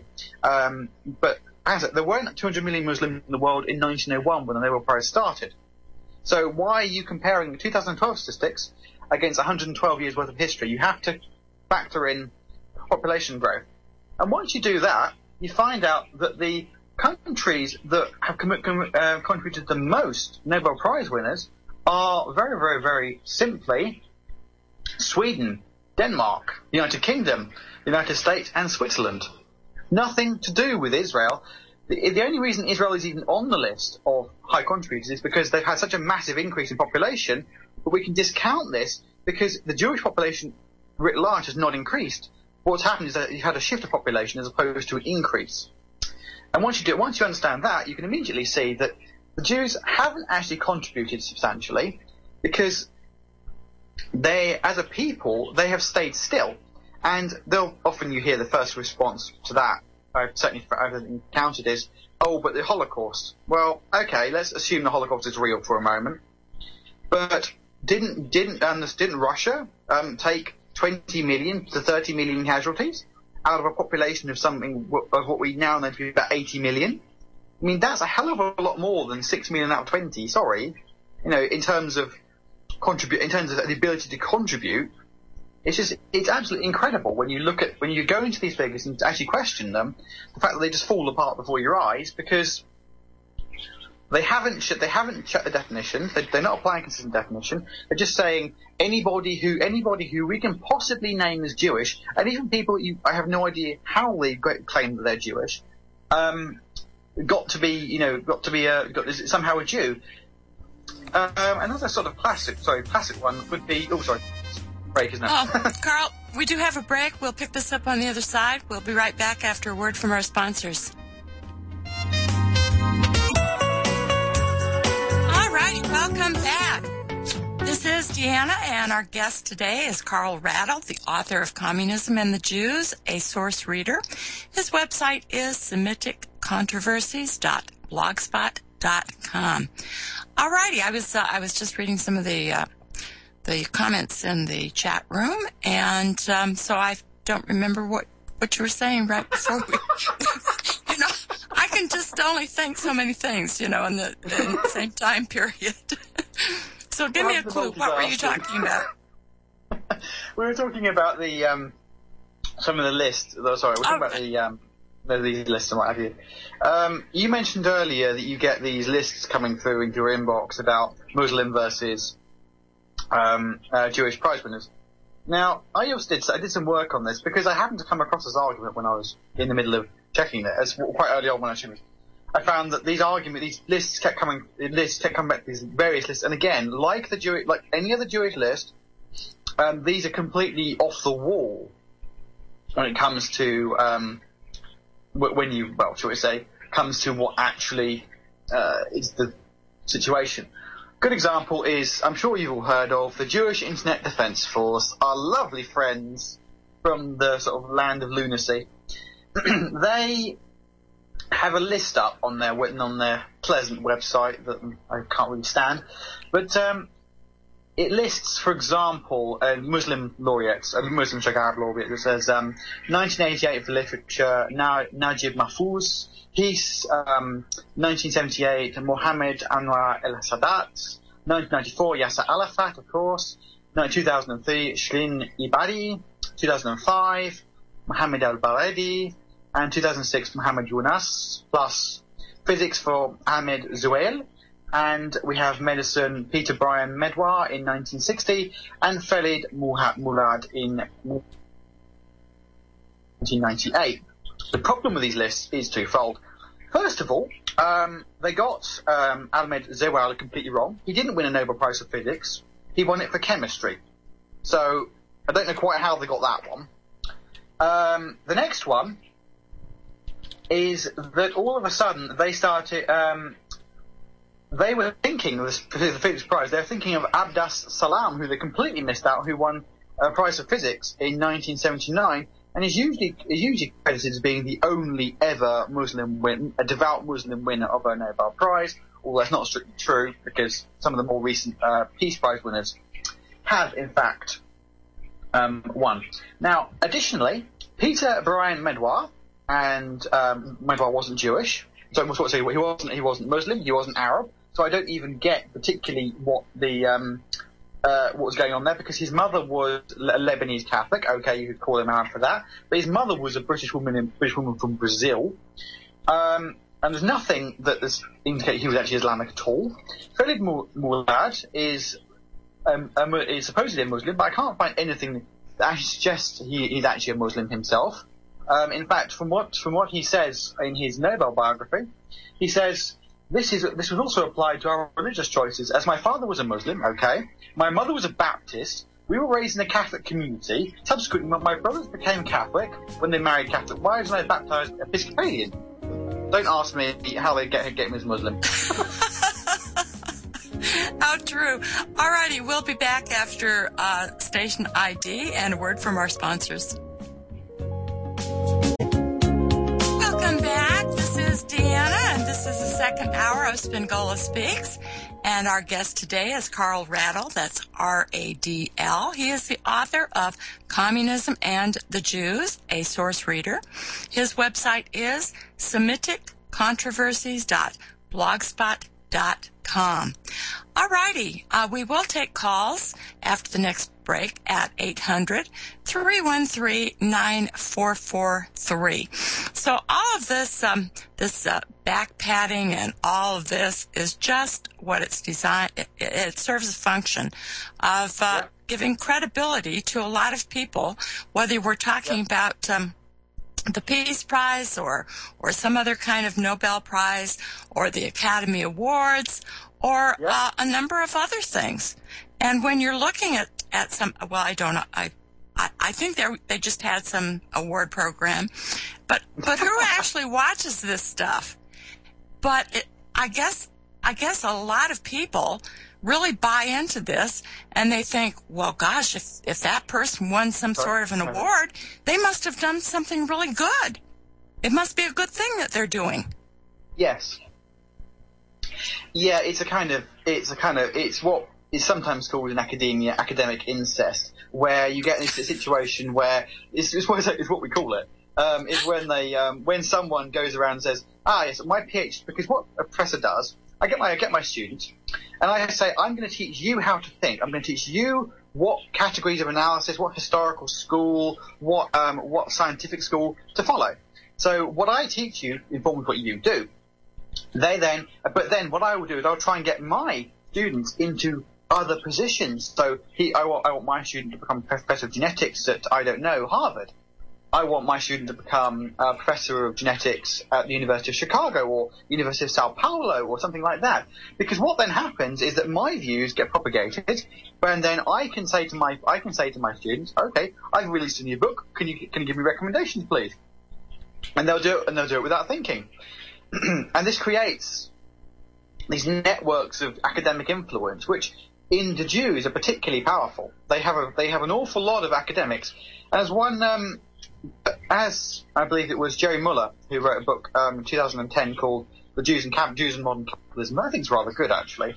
But as there weren't 200 million Muslims in the world in 1901 when the Nobel Prize started. So why are you comparing the 2012 statistics against 112 years worth of history? You have to factor in population growth. And once you do that, you find out that the countries that have contributed the most Nobel Prize winners are very, very, very simply Sweden, Denmark, the United Kingdom, the United States, and Switzerland. Nothing to do with Israel. The only reason Israel is even on the list of high contributors is because they've had such a massive increase in population, but we can discount this because the Jewish population writ large has not increased. What's happened is that you've had a shift of population as opposed to an increase. And once you understand that, you can immediately see that the Jews haven't actually contributed substantially because they, as a people, they have stayed still. And often you hear the first response to that, I've encountered, is, oh, but the Holocaust. Well, okay, let's assume the Holocaust is real for a moment. But didn't Russia take 20 million to 30 million casualties out of a population of what we now know to be about 80 million? I mean, that's a hell of a lot more than 6 million out of 20. Sorry, in terms of the ability to contribute. It's absolutely incredible when you go into these figures and actually question them, the fact that they just fall apart before your eyes because they haven't checked the definition. They're not applying a consistent definition. They're just saying anybody who we can possibly name as Jewish, and even people I have no idea how they claim that they're Jewish, got to be somehow a Jew. Another sort of classic one would be. Oh, sorry. Break, isn't it? Oh, Carl, We do have a break. We'll pick this up on the other side. We'll be right back after a word from our sponsors. All right, welcome back. This is Deanna, and our guest today is Carl Rattle, the author of Communism and the Jews, a source reader. His website is SemiticControversies.blogspot.com. All righty, I was just reading some of the comments in the chat room, and so I don't remember what you were saying right before we. I can just only think so many things, in the same time period. So give me a clue. What were you talking about? We were talking about the some of the lists. We're talking about the lists and what have you. You mentioned earlier that you get these lists coming through into your inbox about Muslim versus Jewish prize winners. Now, I did some work on this because I happened to come across this argument when I was in the middle of checking it. It's quite early on when I found that these lists kept coming back, these various lists, and again, like any other Jewish list, these are completely off the wall when it comes to comes to what actually is the situation. Good example is, I'm sure you've all heard of the Jewish Internet Defense Force, our lovely friends from the sort of land of lunacy. They have a list up on their pleasant website that I can't really stand, but it lists, for example, Muslim laureates, a Muslim Shagab laureate that says 1988 for literature, Najib Mahfouz. He's 1978, Mohammed Anwar el-Sadat. 1994, Yasser Arafat, of course. 2003, Shirin Ebadi. 2005, Mohammed al-Baredi. And 2006, Muhammad Yunus. Plus physics for Ahmed Zuhail. And we have medicine, Peter Brian Medwar in 1960. And Khalid Mulad in 1998. The problem with these lists is twofold. First of all, they got Ahmed Zuhail completely wrong. He didn't win a Nobel Prize for Physics. He won it for chemistry. So I don't know quite how they got that one. The next one is that all of a sudden they started. They were thinking of the Physics Prize. They were thinking of Abdas Salam, who they completely missed out, who won a prize for physics in 1979. And is usually credited as being the only ever a devout Muslim winner of a Nobel Prize, although that's not strictly true, because some of the more recent Peace Prize winners have, in fact, won. Now, additionally, Peter Brian Medwar, and Medwar wasn't Jewish, so he wasn't Muslim, he wasn't Arab, so I don't even get particularly what was going on there, because his mother was a Lebanese Catholic. Okay, you could call him Arab for that, but his mother was a British woman from Brazil, and there's nothing that indicates he was actually Islamic at all. Khalid Mulad is supposedly a Muslim, but I can't find anything that actually suggests he's actually a Muslim himself. In fact, from what he says in his Nobel biography, he says, This was also applied to our religious choices, as my father was a Muslim, okay? My mother was a Baptist. We were raised in a Catholic community. Subsequently, my brothers became Catholic when they married Catholic wives, and I baptized Episcopalian. Don't ask me how they get him as Muslim. How true. Alrighty, we'll be back after station ID and a word from our sponsors. Welcome back. This is Deanna, and this is the second hour of Spingola Speaks. And our guest today is Carl Rattle. That's R-A-D-L. He is the author of Communism and the Jews, a source reader. His website is SemiticControversies.blogspot.com. All righty. We will take calls after the next break at 800-313-9443. So all of this, back padding and all of this is just what it's designed. It serves a function of giving credibility to a lot of people, whether we're talking about the Peace Prize or some other kind of Nobel Prize or the Academy Awards or a number of other things. And when you're looking at some, well, I I think they just had some award program, but who actually watches this stuff? But I guess a lot of people really buy into this, and they think, well, gosh, if that person won some sort of an award, they must have done something really good. It must be a good thing that they're doing. Yes. Yeah, it's what is sometimes called in academia academic incest, where you get into a situation where it's what we call it. Is when someone goes around and says, yes, my PhD, because what a professor does, I get my students, and I say, I'm going to teach you how to think. I'm going to teach you what categories of analysis, what historical school, what scientific school to follow. So what I teach you informs what you do. But then what I will do is I'll try and get my students into other positions. So I want my student to become professor of genetics at, I don't know, Harvard. I want my student to become a professor of genetics at the University of Chicago or University of Sao Paulo or something like that. Because what then happens is that my views get propagated, and then I can say to my students, okay, I've released a new book. Can you give me recommendations, please? And they'll do it without thinking. And this creates these networks of academic influence, which in the Jews are particularly powerful. They have an awful lot of academics. As I believe it was Jerry Muller who wrote a book in 2010 called The Jews and Modern Capitalism. I think it's rather good, actually.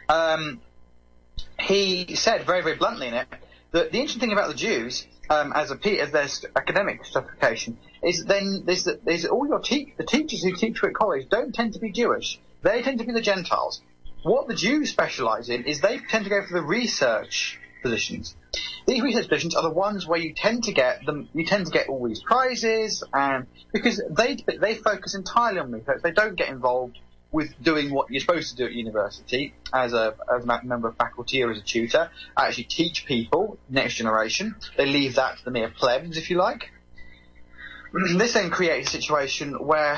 He said very, very bluntly in it that the interesting thing about the Jews, as their academic justification, is all the teachers who teach you at college don't tend to be Jewish. They tend to be the Gentiles. What the Jews specialize in is they tend to go for the research positions. These research positions are the ones where you tend to get all these prizes, and because they focus entirely on research. They don't get involved with doing what you're supposed to do at university as a member of faculty or as a tutor. Actually teach people, next generation. They leave that to the mere plebs, if you like. This then creates a situation where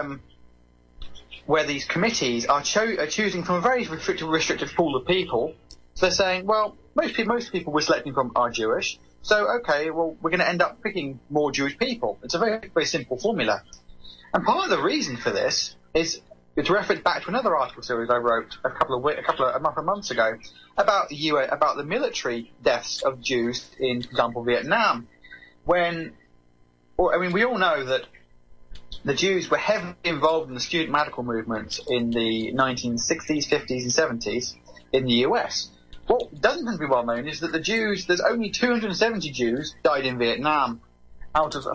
these committees are choosing from a very restricted pool of people. So they're saying, well, most people we're selecting from are Jewish, so okay, well, we're going to end up picking more Jewish people. It's a very, very simple formula. And part of the reason for this is to reference back to another article series I wrote a month months ago about the military deaths of Jews in, for example, Vietnam. We all know that the Jews were heavily involved in the student radical movement in the 1960s, 50s, and 70s in the US. What doesn't tend to be well known is that there's only 270 Jews died in Vietnam out of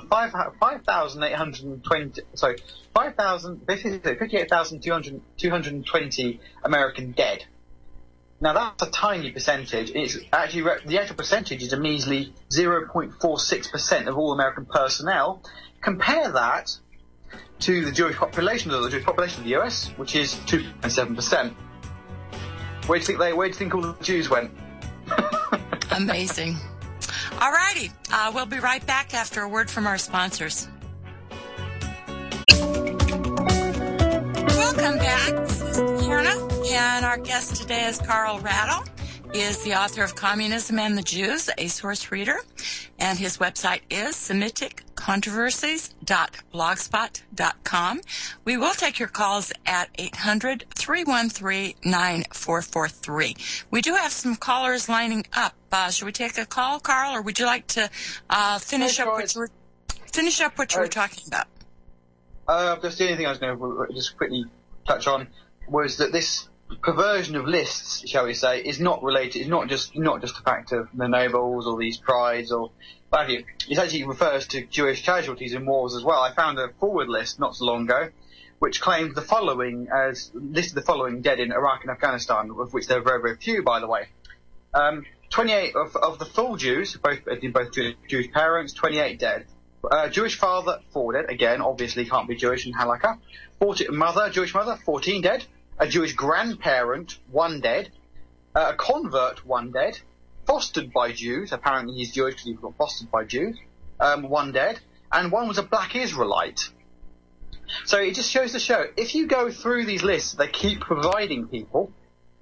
58,220 American dead. Now that's a tiny percentage. It's actually the actual percentage is a measly 0.46% of all American personnel. Compare that to the Jewish population of the US, which is 2.7%. Where do you think all the Jews went? Amazing. All righty. We'll be right back after a word from our sponsors. Welcome back. This is Lorna, and our guest today is Carl Rattle. He is the author of Communism and the Jews, a source reader, and his website is SemiticControversies.blogspot.com. We will take your calls at 800-313-9443. We do have some callers lining up. Should we take a call, Carl, or would you like to finish up what you were talking about? Just the only thing I was going to just quickly touch on was that this perversion of lists, shall we say, is not just a fact of the nobles or these prides or what have you. It actually refers to Jewish casualties in wars as well. I found a forward list not so long ago which claimed the following listed the following dead in Iraq and Afghanistan, of which there are very, very few, by the way. 28 of the full Jews, both Jewish parents, 28 dead. Jewish father, 4 dead. Again, obviously can't be Jewish in Halakha. Jewish mother, 14 dead. A Jewish grandparent, 1 dead. A convert, 1 dead. Fostered by Jews. Apparently he's Jewish because he got fostered by Jews. 1 dead. And 1 was a black Israelite. So it just shows the show. If you go through these lists they keep providing people,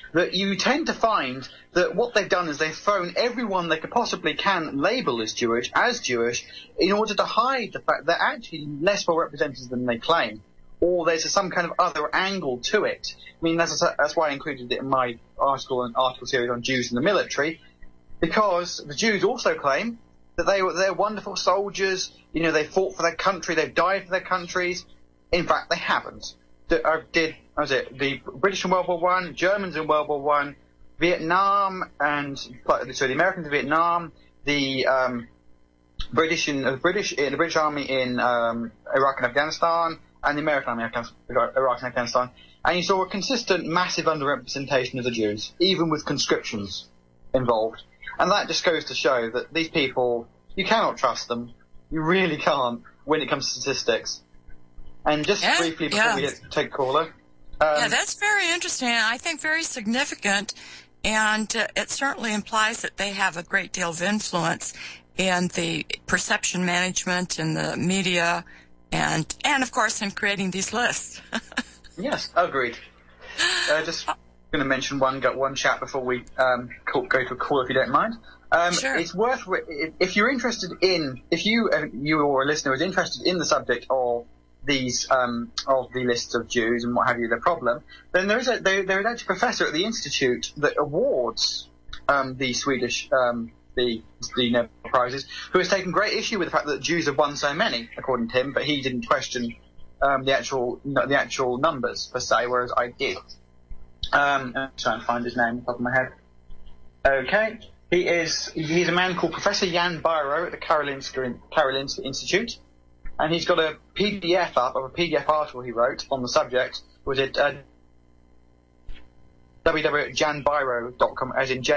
that you tend to find that what they've done is they've thrown everyone they could possibly can label as Jewish in order to hide the fact they're actually less well represented than they claim. Or there's some kind of other angle to it. I mean, that's why I included it in my article series on Jews in the military, because the Jews also claim that they're wonderful soldiers. You know, they fought for their country, they've died for their countries. In fact, they haven't. The British in World War One, Germans in World War One, Vietnam, the Americans in Vietnam, the British Army in Iraq and Afghanistan, and the American Army in Iraq and Afghanistan. And you saw a consistent, massive underrepresentation of the Jews, even with conscriptions involved. And that just goes to show that these people, you cannot trust them. You really can't when it comes to statistics. And just briefly before we take a caller. That's very interesting, and I think very significant, and it certainly implies that they have a great deal of influence in the perception management in the media and of course in creating these lists. Yes, agreed. Just going to mention one chat before we go to a call, if you don't mind. Sure. It's worth, if you're interested in, if you or a listener is interested in the subject of these of the lists of Jews and what have you, the problem, then there is actually a professor at the institute that awards the Swedish the Nobel Prizes, who has taken great issue with the fact that Jews have won so many, according to him, but he didn't question the actual numbers per se, whereas I did. I'm trying to find his name off the top of my head. Okay, he's a man called Professor Jan Biro at the Karolinska Institute. And he's got a PDF up of a PDF article he wrote on the subject. Was it www.janbiro.com, as in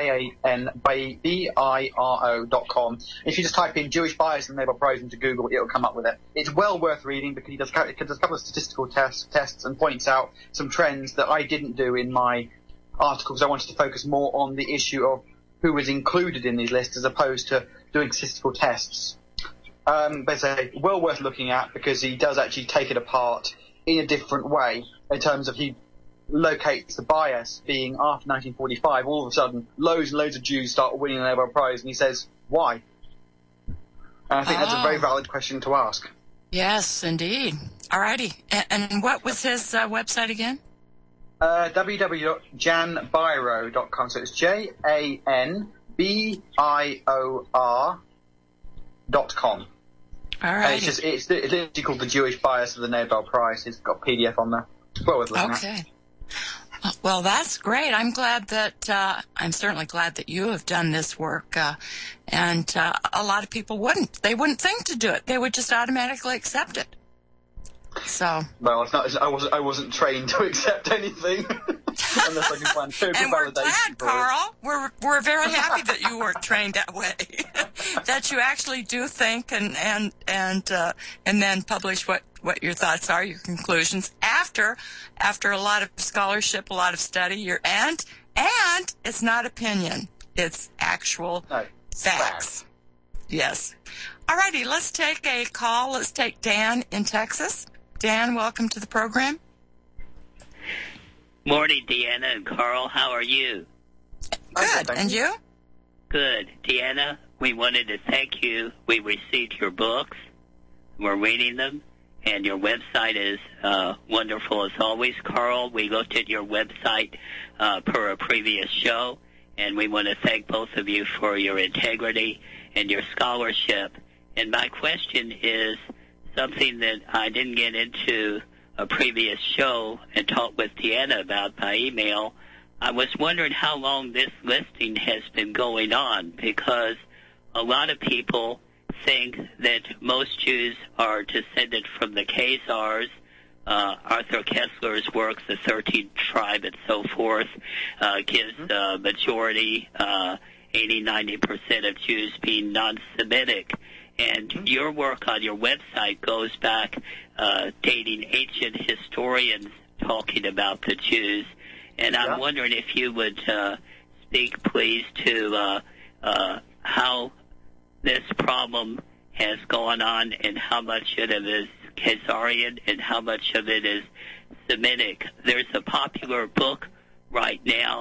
JANBIRO.com. If you just type in Jewish bias and Nobel Prize into Google, it'll come up with it. It's well worth reading because he does a couple of statistical tests and points out some trends that I didn't do in my article because I wanted to focus more on the issue of who was included in these lists as opposed to doing statistical tests. But well worth looking at because he does actually take it apart in a different way in terms of he locates the bias being after 1945, all of a sudden loads and loads of Jews start winning the Nobel Prize, and he says, why? And I think that's a very valid question to ask. Yes, indeed. Alrighty. And what was his website again? www.janbiro.com. So it's JANBIOR.com. All right. It's literally called The Jewish Bias of the Nobel Prize. It's got a PDF on there. It's well worth looking at. Okay. Well, that's great. I'm certainly glad that you have done this work. And a lot of people wouldn't. They wouldn't think to do it. They would just automatically accept it. So. Well, it's not. I wasn't trained to accept anything unless I can find total validation. And we're glad, Carl. We're very happy that you weren't trained that way. That you actually do think and then publish what your thoughts are, your conclusions after a lot of scholarship, a lot of study. And it's not opinion. It's actual facts. Yes. All righty. Let's take a call. Let's take Dan in Texas. Dan, welcome to the program. Morning, Deanna and Carl. How are you? Good. And you? Good. Deanna, we wanted to thank you. We received your books. We're reading them. And your website is wonderful as always. Carl, we looked at your website per a previous show. And we want to thank both of you for your integrity and your scholarship. And my question is something that I didn't get into a previous show and talk with Deanna about by email. I was wondering how long this listing has been going on, because a lot of people think that most Jews are descended from the Khazars. Arthur Kessler's work, The 13th Tribe and so forth, gives the majority, 80-90% of Jews being non-Semitic. And your work on your website goes back, dating ancient historians talking about the Jews. And I'm wondering if you would speak, please, to how this problem has gone on and how much of it is Khazarian and how much of it is Semitic. There's a popular book right now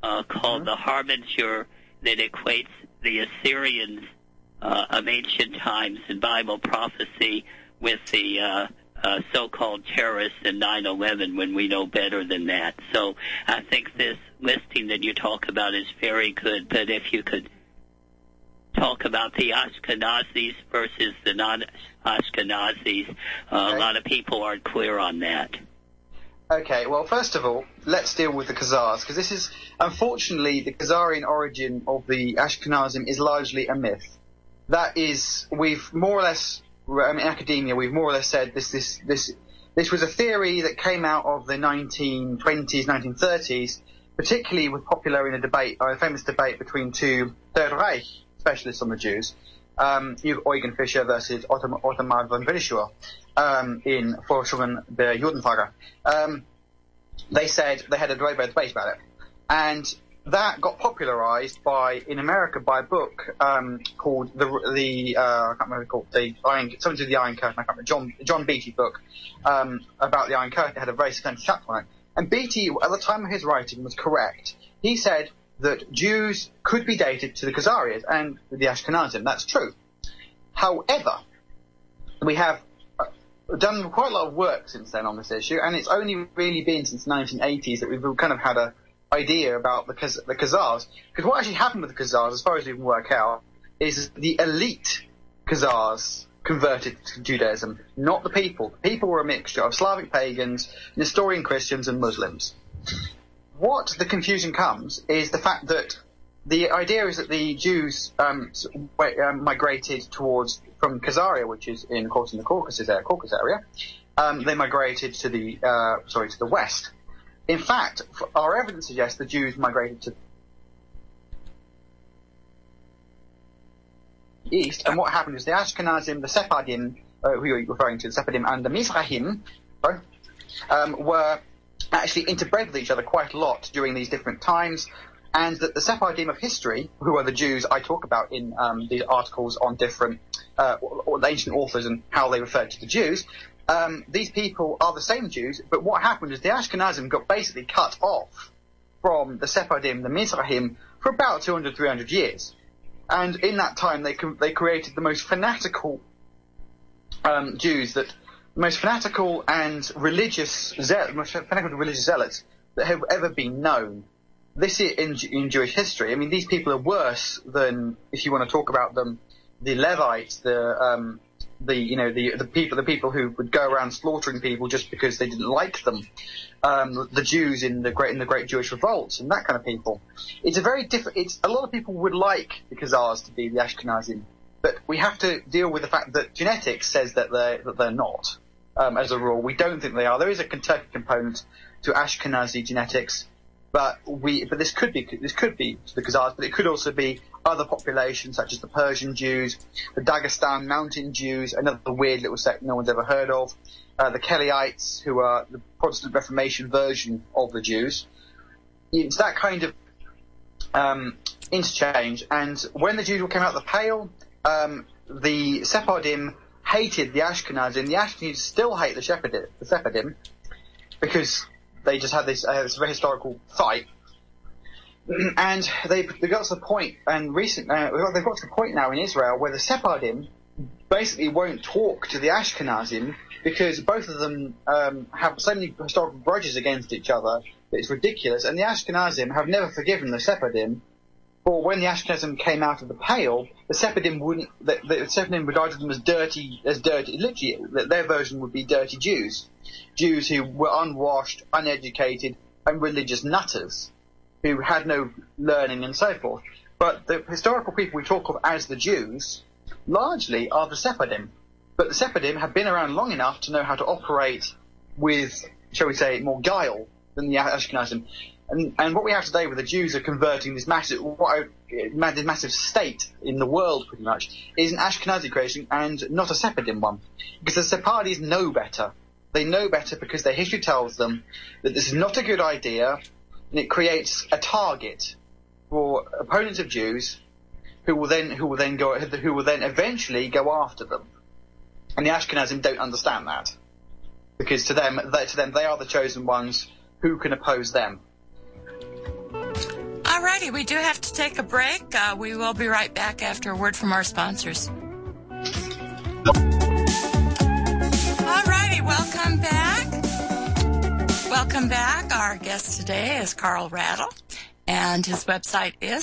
called the Harbinger that equates the Assyrians of ancient times in Bible prophecy with the so-called terrorists in 9/11 when we know better than that. So I think this listing that you talk about is very good, but if you could talk about the Ashkenazis versus the non-Ashkenazis, a lot of people aren't clear on that. Okay, well, first of all, let's deal with the Khazars, because this is, unfortunately, the Khazarian origin of the Ashkenazim is largely a myth. That is, we've more or less, in academia, we've more or less said this was a theory that came out of the 1920s, 1930s, particularly with popular in a famous debate between two Third Reich specialists on the Jews, Eugen Fischer versus Ottomar von Wilschuer, in Forschungen der Judenfrage. They said they had a very bad debate about it, and that got popularized in America by a book called I can't remember called something to the Iron Curtain. I can't remember, John Beatty book about the Iron Curtain. It had a very substantial chapter on it, and Beatty at the time of his writing was correct. He said that Jews could be dated to the Khazarians and the Ashkenazim. That's true. However, we have done quite a lot of work since then on this issue, and it's only really been since the 1980s that we've kind of had an idea about the Khazars. Because what actually happened with the Khazars, as far as we can work out, is the elite Khazars converted to Judaism, not the people. The people were a mixture of Slavic pagans, Nestorian Christians, and Muslims. What the confusion comes is the fact that the idea is that the Jews migrated from Khazaria, which is of course in the Caucasus area. They migrated to the west. In fact, our evidence suggests the Jews migrated to the east, and what happened is the Ashkenazim, the Sephardim, who you're referring to, the Sephardim and the Mizrahim, were actually interbred with each other quite a lot during these different times, and that the Sephardim of history, who are the Jews I talk about in these articles on different ancient authors and how they referred to the Jews, these people are the same Jews, but what happened is the Ashkenazim got basically cut off from the Sephardim, the Mizrahim, for about 200, 300 years. And in that time, they created the most fanatical Jews, the most fanatical and religious zealots that have ever been known. This is in Jewish history. I mean, these people are worse than, if you want to talk about them, the Levites, the people who would go around slaughtering people just because they didn't like them, the Jews in the Great Jewish Revolts and that kind of people. It's a very different. A lot of people would like the Khazars to be the Ashkenazim, but we have to deal with the fact that genetics says that they're not. As a rule, we don't think they are. There is a Kentucky component to Ashkenazi genetics, but this could be the Khazars, but it could also be other populations such as the Persian Jews, the Dagestan Mountain Jews, another weird little sect no one's ever heard of, the Kellyites, who are the Protestant Reformation version of the Jews. It's that kind of interchange, and when the Jews came out of the Pale, the Sephardim hated the Ashkenazim. The Ashkenazim still hate the Sephardim because they just had this very historical fight. And they got to the point, and they've got to the point now in Israel where the Sephardim basically won't talk to the Ashkenazim because both of them have so many historical grudges against each other that it's ridiculous. And the Ashkenazim have never forgiven the Sephardim. For when the Ashkenazim came out of the Pale, the Sephardim regarded them as dirty. Literally, their version would be dirty Jews who were unwashed, uneducated, and religious nutters, who had no learning and so forth. But the historical people we talk of as the Jews largely are the Sephardim. But the Sephardim have been around long enough to know how to operate with, shall we say, more guile than the Ashkenazim. And what we have today with the Jews are converting this massive state in the world, pretty much, is an Ashkenazi creation and not a Sephardim one. Because the Sephardi's know better. They know better because their history tells them that this is not a good idea, and it creates a target for opponents of Jews who will then eventually go after them. And the Ashkenazim don't understand that, because to them they are the chosen ones who can oppose them. righty, we do have to take a break. We will be right back after a word from our sponsors. All righty, welcome back. Welcome back. Our guest today is Carl Rattle, and his website is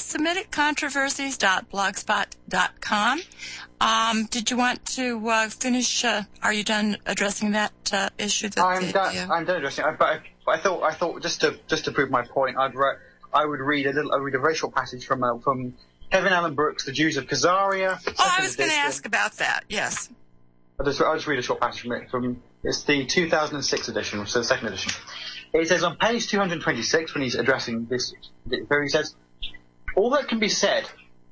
submittedcontroversies.blogspot.com. Did you want to finish? Are you done addressing that issue? I'm done addressing it. But I thought just to prove my point, I would read a very short passage from Kevin Allen Brooks, The Jews of Khazaria. I was going to ask about that. Yes. I'll just read a short passage from it. It's the 2006 edition, so the second edition. It says on page 226, when he's addressing this, he says, all that can be said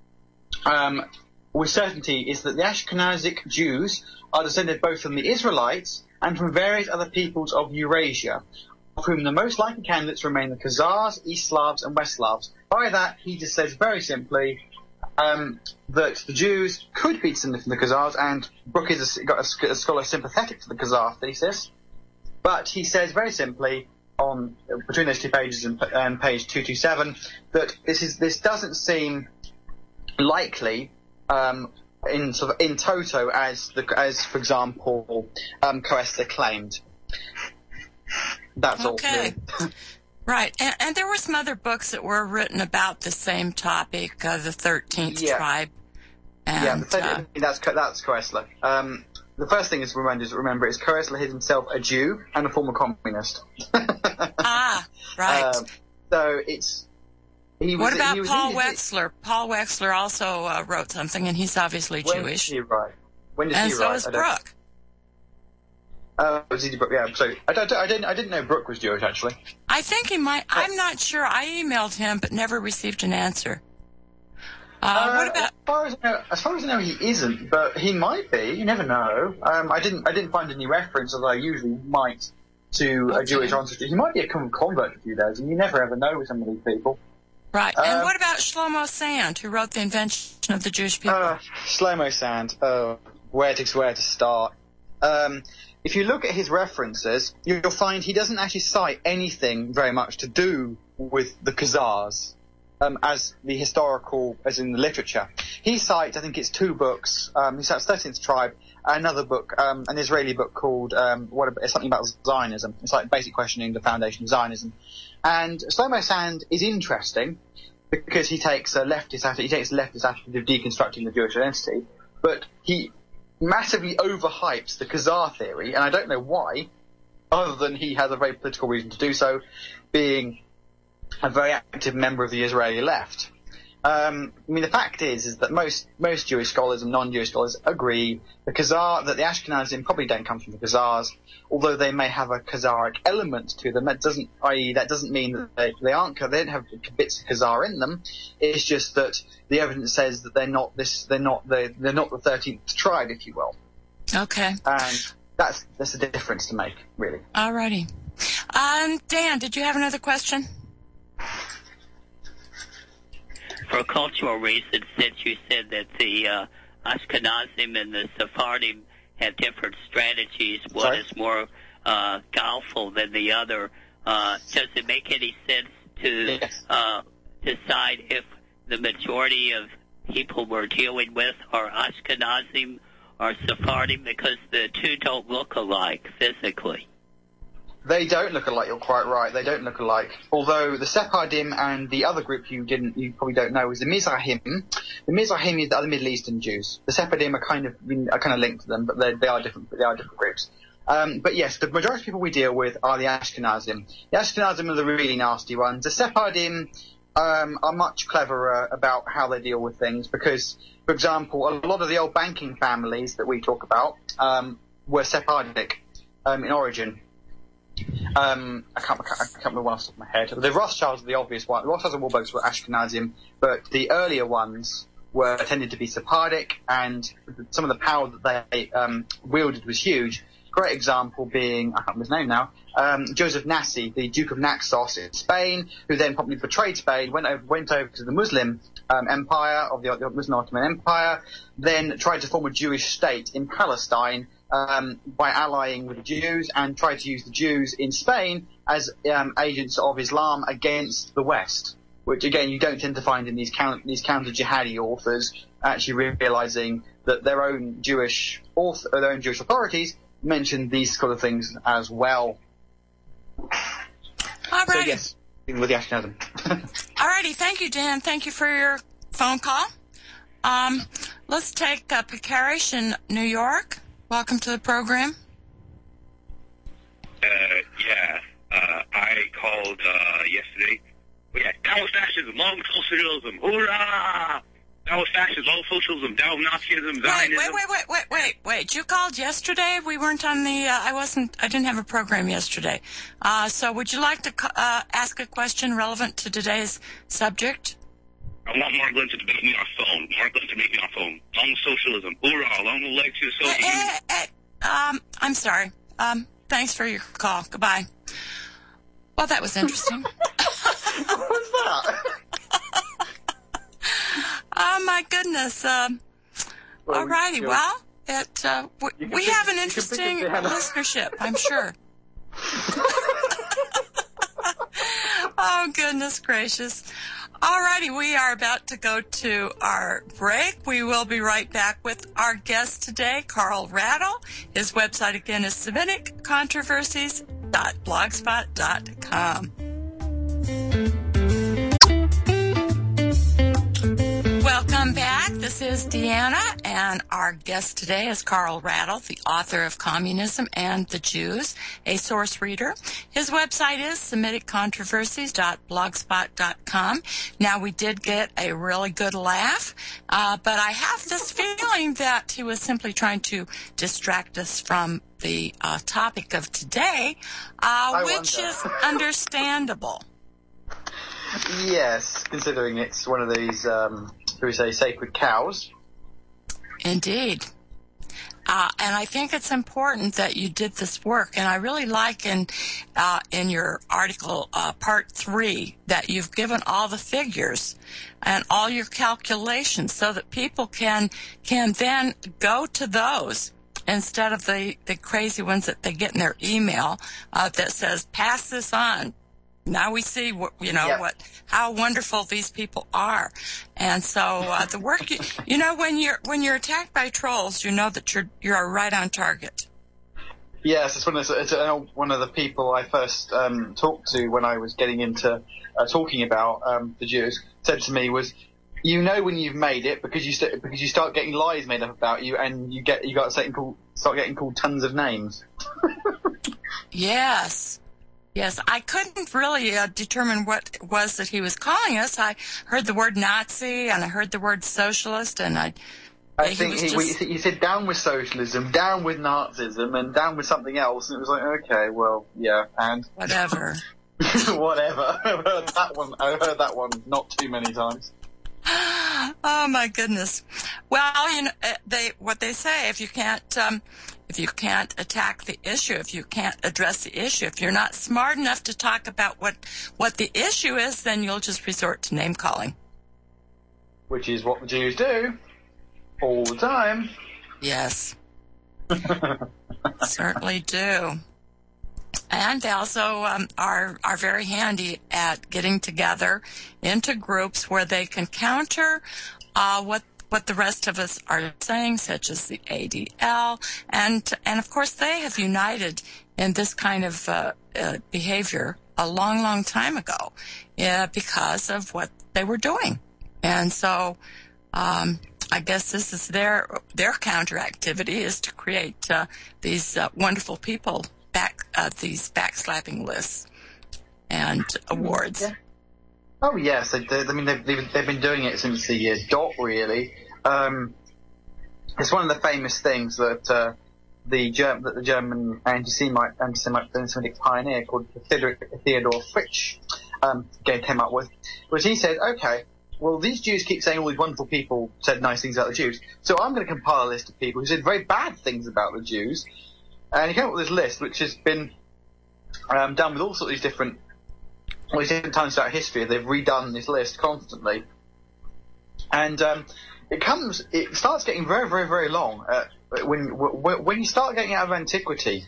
with certainty is that the Ashkenazic Jews are descended both from the Israelites and from various other peoples of Eurasia, of whom the most likely candidates remain the Khazars, East Slavs, and West Slavs. By that, he just says very simply that the Jews could be descended from the Khazars, and Brooke is a scholar sympathetic to the Khazar thesis, but he says very simply on between those two pages and page 227 that this doesn't seem likely in toto as for example Koestler claimed. That's okay. All. Right, and there were some other books that were written about the same topic, the 13th tribe. And, that's Koestler. The first thing is remember is Koestler is himself a Jew and a former communist. Right. So what about Paul Wexler? Paul Wexler also wrote something, and he's obviously Jewish. When did he write? And so is Brooke. Yeah. So I didn't know Brooke was Jewish actually. I think he might. I'm not sure. I emailed him, but never received an answer. What about? As far as I know, he isn't, but he might be. You never know. I didn't find any reference, although I usually might, to a Jewish ancestor. He might be a convert for a few days, and you never ever know with some of these people. Right. And what about Shlomo Sand, who wrote The Invention of the Jewish People? Shlomo Sand. Where to start? If you look at his references, you'll find he doesn't actually cite anything very much to do with the Khazars. As the historical, as in the literature. He cites, I think it's two books. He cites 13th Tribe, another book, an Israeli book called something about Zionism. It's like basically questioning the foundation of Zionism. And Shlomo Sand is interesting because he takes a leftist attitude of deconstructing the Jewish identity, but he massively overhypes the Khazar theory, and I don't know why, other than he has a very political reason to do so, being a very active member of the Israeli left. The fact is that most Jewish scholars and non-Jewish scholars agree that the Ashkenazim probably don't come from the Khazars, although they may have a Khazaric element to them. That doesn't mean that they don't have bits of Khazar in them. It's just that the evidence says that they're not the 13th tribe, if you will. Okay. And that's a difference to make, really. Alrighty. Dan, did you have another question? For cultural reasons, since you said that the Ashkenazim and the Sephardim have different strategies, one is more guileful than the other, does it make any sense to decide if the majority of people we're dealing with are Ashkenazim or Sephardim, because the two don't look alike physically? They don't look alike, you're quite right. They don't look alike. Although the Sephardim and the other group you probably don't know is the Mizrahim. The Mizrahim are the Middle Eastern Jews. The Sephardim are kind of linked to them, but they are different groups. But yes, the majority of people we deal with are the Ashkenazim. The Ashkenazim are the really nasty ones. The Sephardim are much cleverer about how they deal with things because, for example, a lot of the old banking families that we talk about were Sephardic in origin. I can't remember one off the top of my head. The Rothschilds are the obvious one. The Rothschilds and Warburgs were Ashkenazim, but the earlier ones tended to be Sephardic, and some of the power that they wielded was huge. Great example being, I can't remember his name now, Joseph Nassi, the Duke of Naxos in Spain, who then probably betrayed Spain, went over to the Muslim empire of the Muslim Ottoman Empire, then tried to form a Jewish state in Palestine by allying with the Jews, and tried to use the Jews in Spain as agents of Islam against the West. which again you don't tend to find in these counter-jihadi authors actually realizing that their own Jewish authorities mentioned these sort of things as well. Alrighty. So yes, with the Ashkenazim. Alrighty, thank you, Dan. Thank you for your phone call. Let's take Picarish in New York. Welcome to the program. I called yesterday. We had down with fascism, long socialism, hoorah! Down with fascism, long socialism, down with Nazism, Zionism. Wait. You called yesterday? We weren't on the, I didn't have a program yesterday. So would you like to ask a question relevant to today's subject? I want Mark Glenn to make me on phone. Mark Glenn to make me on phone. Long socialism, hoorah! Long the legs to the socialism. I'm sorry. Thanks for your call. Goodbye. Well, that was interesting. What was that? Oh, my goodness. All righty. Well, we have an interesting listenership, I'm sure. Oh, goodness gracious. All righty, we are about to go to our break. We will be right back with our guest today, Carl Rattle. His website again is SemiticControversies.blogspot.com. Welcome back. This is Deanna, and our guest today is Carl Rattle, the author of Communism and the Jews, a source reader. His website is SemiticControversies.blogspot.com. Now, we did get a really good laugh, but I have this feeling that he was simply trying to distract us from the topic of today, which is understandable. Yes, considering it's one of these, sacred cows. Indeed. And I think it's important that you did this work. And I really like in your article, part 3, that you've given all the figures and all your calculations so that people can then go to those instead of the crazy ones that they get in their email that says, pass this on. Now we see how wonderful these people are. And so the work, when you're attacked by trolls, you know that you're right on target. Yes, it's one of the people I first talked to when I was getting into talking about the Jews said to me was, when you've made it because you start getting lies made up about you, and you start getting called tons of names. Yes, I couldn't really determine what it was that he was calling us. I heard the word Nazi and I heard the word socialist, and I think he said down with socialism, down with Nazism, and down with something else, and it was like, okay, well, yeah, and whatever. Whatever. I've heard that one not too many times. Oh my goodness. Well, what they say, if you can't attack the issue, if you can't address the issue, if you're not smart enough to talk about what the issue is, then you'll just resort to name calling. Which is what the Jews do all the time. Yes. Certainly do. And they also are very handy at getting together into groups where they can counter what the rest of us are saying, such as the ADL, and of course they have united in this kind of behavior a long time ago because of what they were doing. And so I guess this is their counter activity is to create these wonderful people these backslapping lists and awards. Yeah. Oh yes, they've been doing it since the dot really. It's one of the famous things that the German anti-Semitic pioneer called Theodor Fritsch came up with, was he said, okay, well these Jews keep saying all these wonderful people said nice things about the Jews, so I'm going to compile a list of people who said very bad things about the Jews. And he came up with this list, which has been done with all sorts of these different times throughout history. They've redone this list constantly, and it starts getting very, very, very long. When you start getting out of antiquity,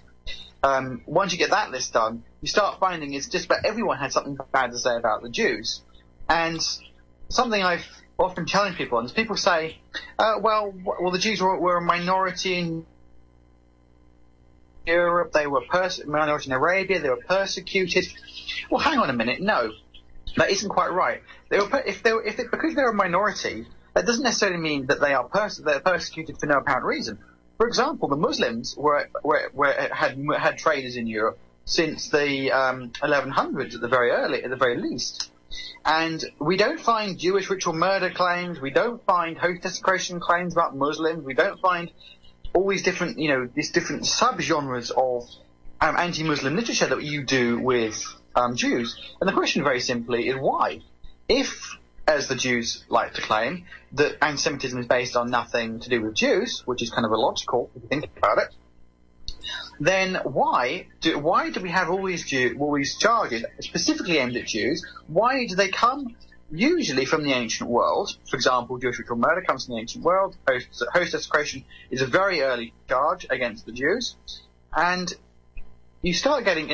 once you get that list done, you start finding it's just about everyone had something bad to say about the Jews, And something I've often challenged people on is people say, well, the Jews were a minority in Europe, they were minority in Arabia, they were persecuted. Well, hang on a minute, no, that isn't quite right. Because they're a minority, that doesn't necessarily mean that they're persecuted for no apparent reason. For example, the Muslims had traders in Europe since the 1100s at the very least. And we don't find Jewish ritual murder claims, we don't find host desecration claims about Muslims, we don't find all these different, these different subgenres of anti-Muslim literature that you do with Jews. And the question very simply is why? If, as the Jews like to claim, that anti-Semitism is based on nothing to do with Jews, which is kind of illogical if you think about it, then why do we have all these charges specifically aimed at Jews? Why do they come usually from the ancient world? For example, Jewish ritual murder comes from the ancient world. Host desecration is a very early charge against the Jews. And you start getting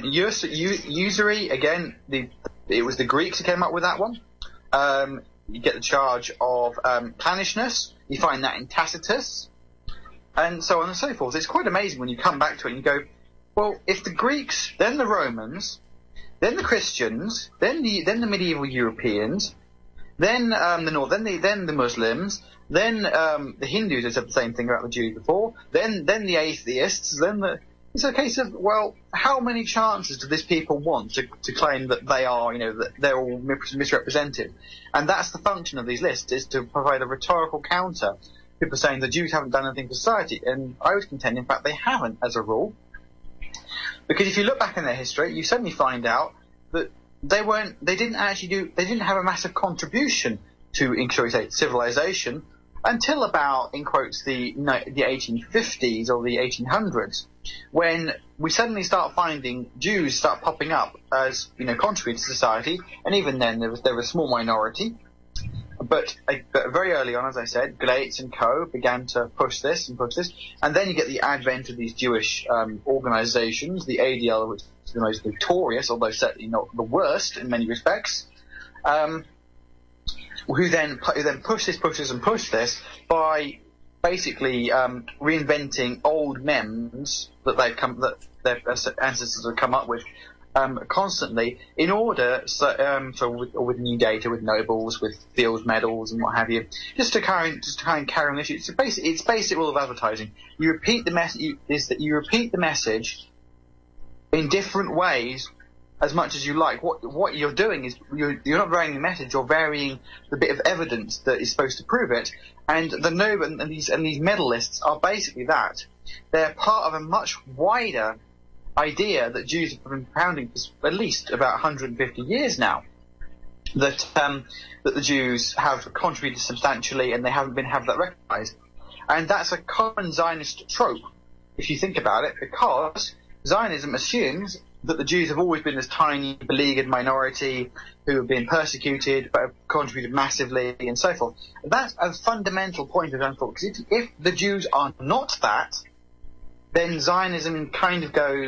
usury, again, it was the Greeks who came up with that one. You get the charge of clannishness. You find that in Tacitus. And so on and so forth. It's quite amazing when you come back to it and you go, well, if the Greeks, then the Romans, then the Christians, then the medieval Europeans, then the North, then the Muslims, then the Hindus who said the same thing about the Jews before, then the atheists, it's a case of, well, how many chances do these people want to claim that they are, that they're all misrepresented? And that's the function of these lists, is to provide a rhetorical counter. People saying the Jews haven't done anything for society, and I would contend, in fact, they haven't as a rule. Because if you look back in their history, you suddenly find out that they didn't have a massive contribution to, shall we say, civilization until about, in quotes, the 1850s or the 1800s, when we suddenly start finding Jews start popping up as, contributors to society, and even then there was a small minority. But very early on, as I said, Glaetz and co. began to push this, and then you get the advent of these Jewish organizations, the ADL, which is the most notorious, although certainly not the worst in many respects, who then push this by basically reinventing old memes that their ancestors have come up with constantly, in order, with new data, with nobles, with field medals and what have you, just to carry on this issue. It's basic rule of advertising. You repeat the message in different ways as much as you like. What you're doing is you're not varying the message, you're varying the bit of evidence that is supposed to prove it. And these medal lists are basically that. They're part of a much wider idea that Jews have been propounding for at least about 150 years now, that the Jews have contributed substantially and they haven't have that recognised. And that's a common Zionist trope, if you think about it, because Zionism assumes that the Jews have always been this tiny, beleaguered minority who have been persecuted but have contributed massively and so forth. That's a fundamental point of thought, because if the Jews are not that, then Zionism kind of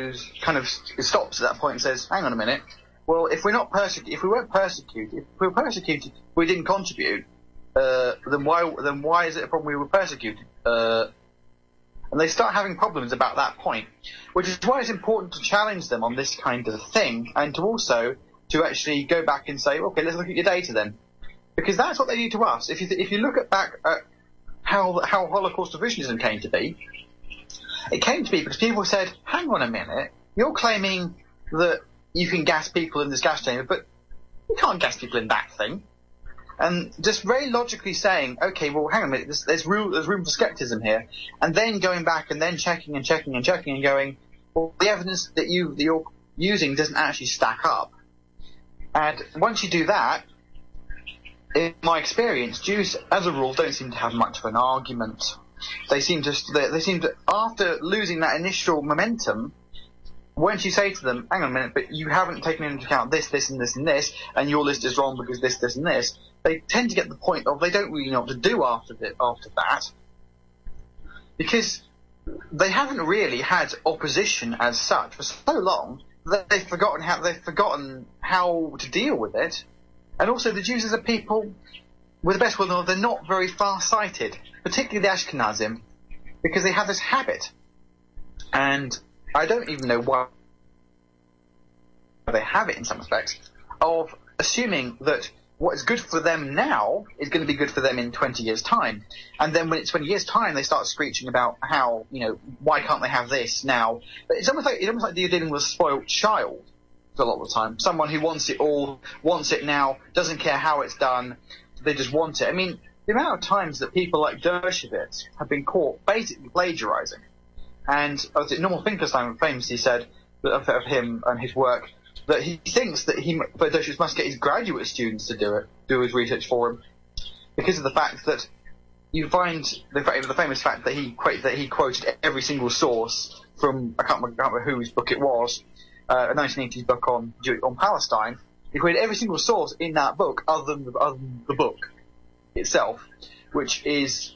stops at that point and says, hang on a minute, well, if we were persecuted, we didn't contribute, then why is it a problem we were persecuted? And they start having problems about that point, which is why it's important to challenge them on this kind of thing, and to actually go back and say, okay, let's look at your data then. Because that's what they do to us. If you look back at how Holocaust revisionism came to be, it came to be because people said, hang on a minute, you're claiming that you can gas people in this gas chamber, but you can't gas people in that thing. And just very logically saying, okay, well, hang on a minute, there's room for skepticism here. And then going back and then checking and going, well, the evidence that you're using doesn't actually stack up. And once you do that, in my experience, Jews, as a rule, don't seem to have much of an argument. They seem to, after losing that initial momentum, once you say to them, hang on a minute, but you haven't taken into account this, this, and this, and this, and your list is wrong because this, this, and this, they tend to get the point of they don't really know what to do after that, because they haven't really had opposition as such for so long that they've forgotten how to deal with it. And also the Jews as a people, with the best will know, they're not very far-sighted, particularly the Ashkenazim, because they have this habit. And I don't even know why they have it in some respects, of assuming that what is good for them now is going to be good for them in 20 years' time. And then when it's 20 years' time, they start screeching about how, why can't they have this now? But it's almost like you're dealing with a spoiled child a lot of the time. Someone who wants it all, wants it now, doesn't care how it's done, they just want it. I mean, the amount of times that people like Dershowitz have been caught basically plagiarizing. And Norman Finkelstein famously said of him and his work that he thinks that Dershowitz must get his graduate students to do his research for him, because of the fact that you find the famous fact that he quoted every single source from, I can't remember whose book it was, a 1980s book on Palestine. He quoted every single source in that book other than the book itself, which is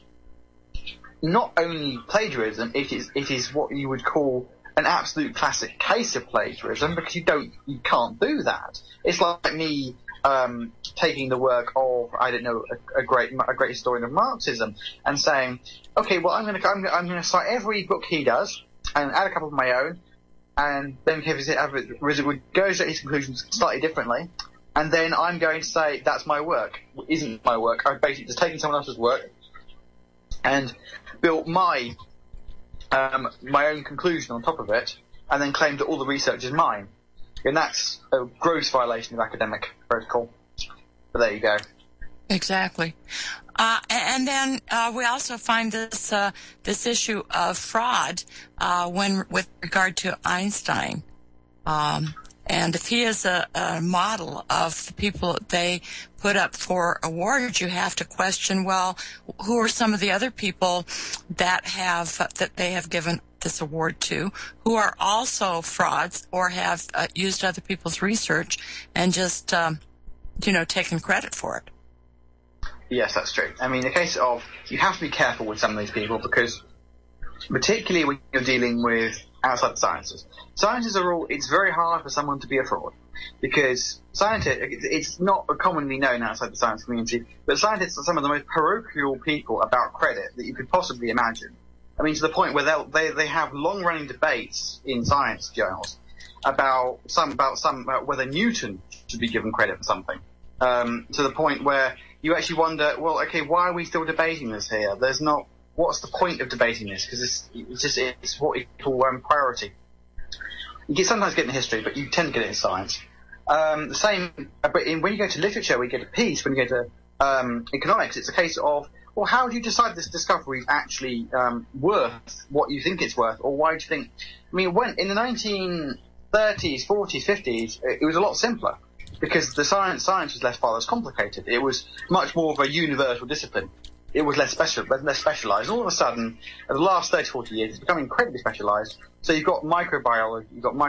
not only plagiarism, it is what you would call an absolute classic case of plagiarism, because you can't do that. It's like me taking the work of, I don't know, a great historian of Marxism and saying, okay, well, I'm going to cite every book he does and add a couple of my own, and then would go to his conclusions slightly differently, and then I'm going to say that's my work. It isn't my work. I've basically just taken someone else's work and built my own conclusion on top of it, and then claimed that all the research is mine. And that's a gross violation of academic protocol. But there you go. Exactly. And then we also find this issue of fraud with regard to Einstein. And if he is a model of the people that they put up for awards, you have to question, well, who are some of the other people that they have given this award to, who are also frauds or have used other people's research and just, taken credit for it. Yes, that's true. I mean, the case of, you have to be careful with some of these people, because particularly when you're dealing with outside the sciences. It's very hard for someone to be a fraud, because it's not commonly known outside the science community, but scientists are some of the most parochial people about credit that you could possibly imagine. I mean, to the point where they have long-running debates in science journals about whether Newton should be given credit for something, to the point where you actually wonder, well, okay, why are we still debating this here? What's the point of debating this? Because it's what we call priority. You sometimes get it in history, but you tend to get it in science. The same, but when you go to literature, when you go to peace, when you go to economics, it's a case of, well, how do you decide this discovery is actually worth what you think it's worth, or why do you think? I mean, when in the 1930s, 40s, 50s, it was a lot simpler, because the science was far less complicated. It was much more of a universal discipline. It was less specialized. All of a sudden, in the last 30, 40 years, it's become incredibly specialized. So you've got microbiology, you've got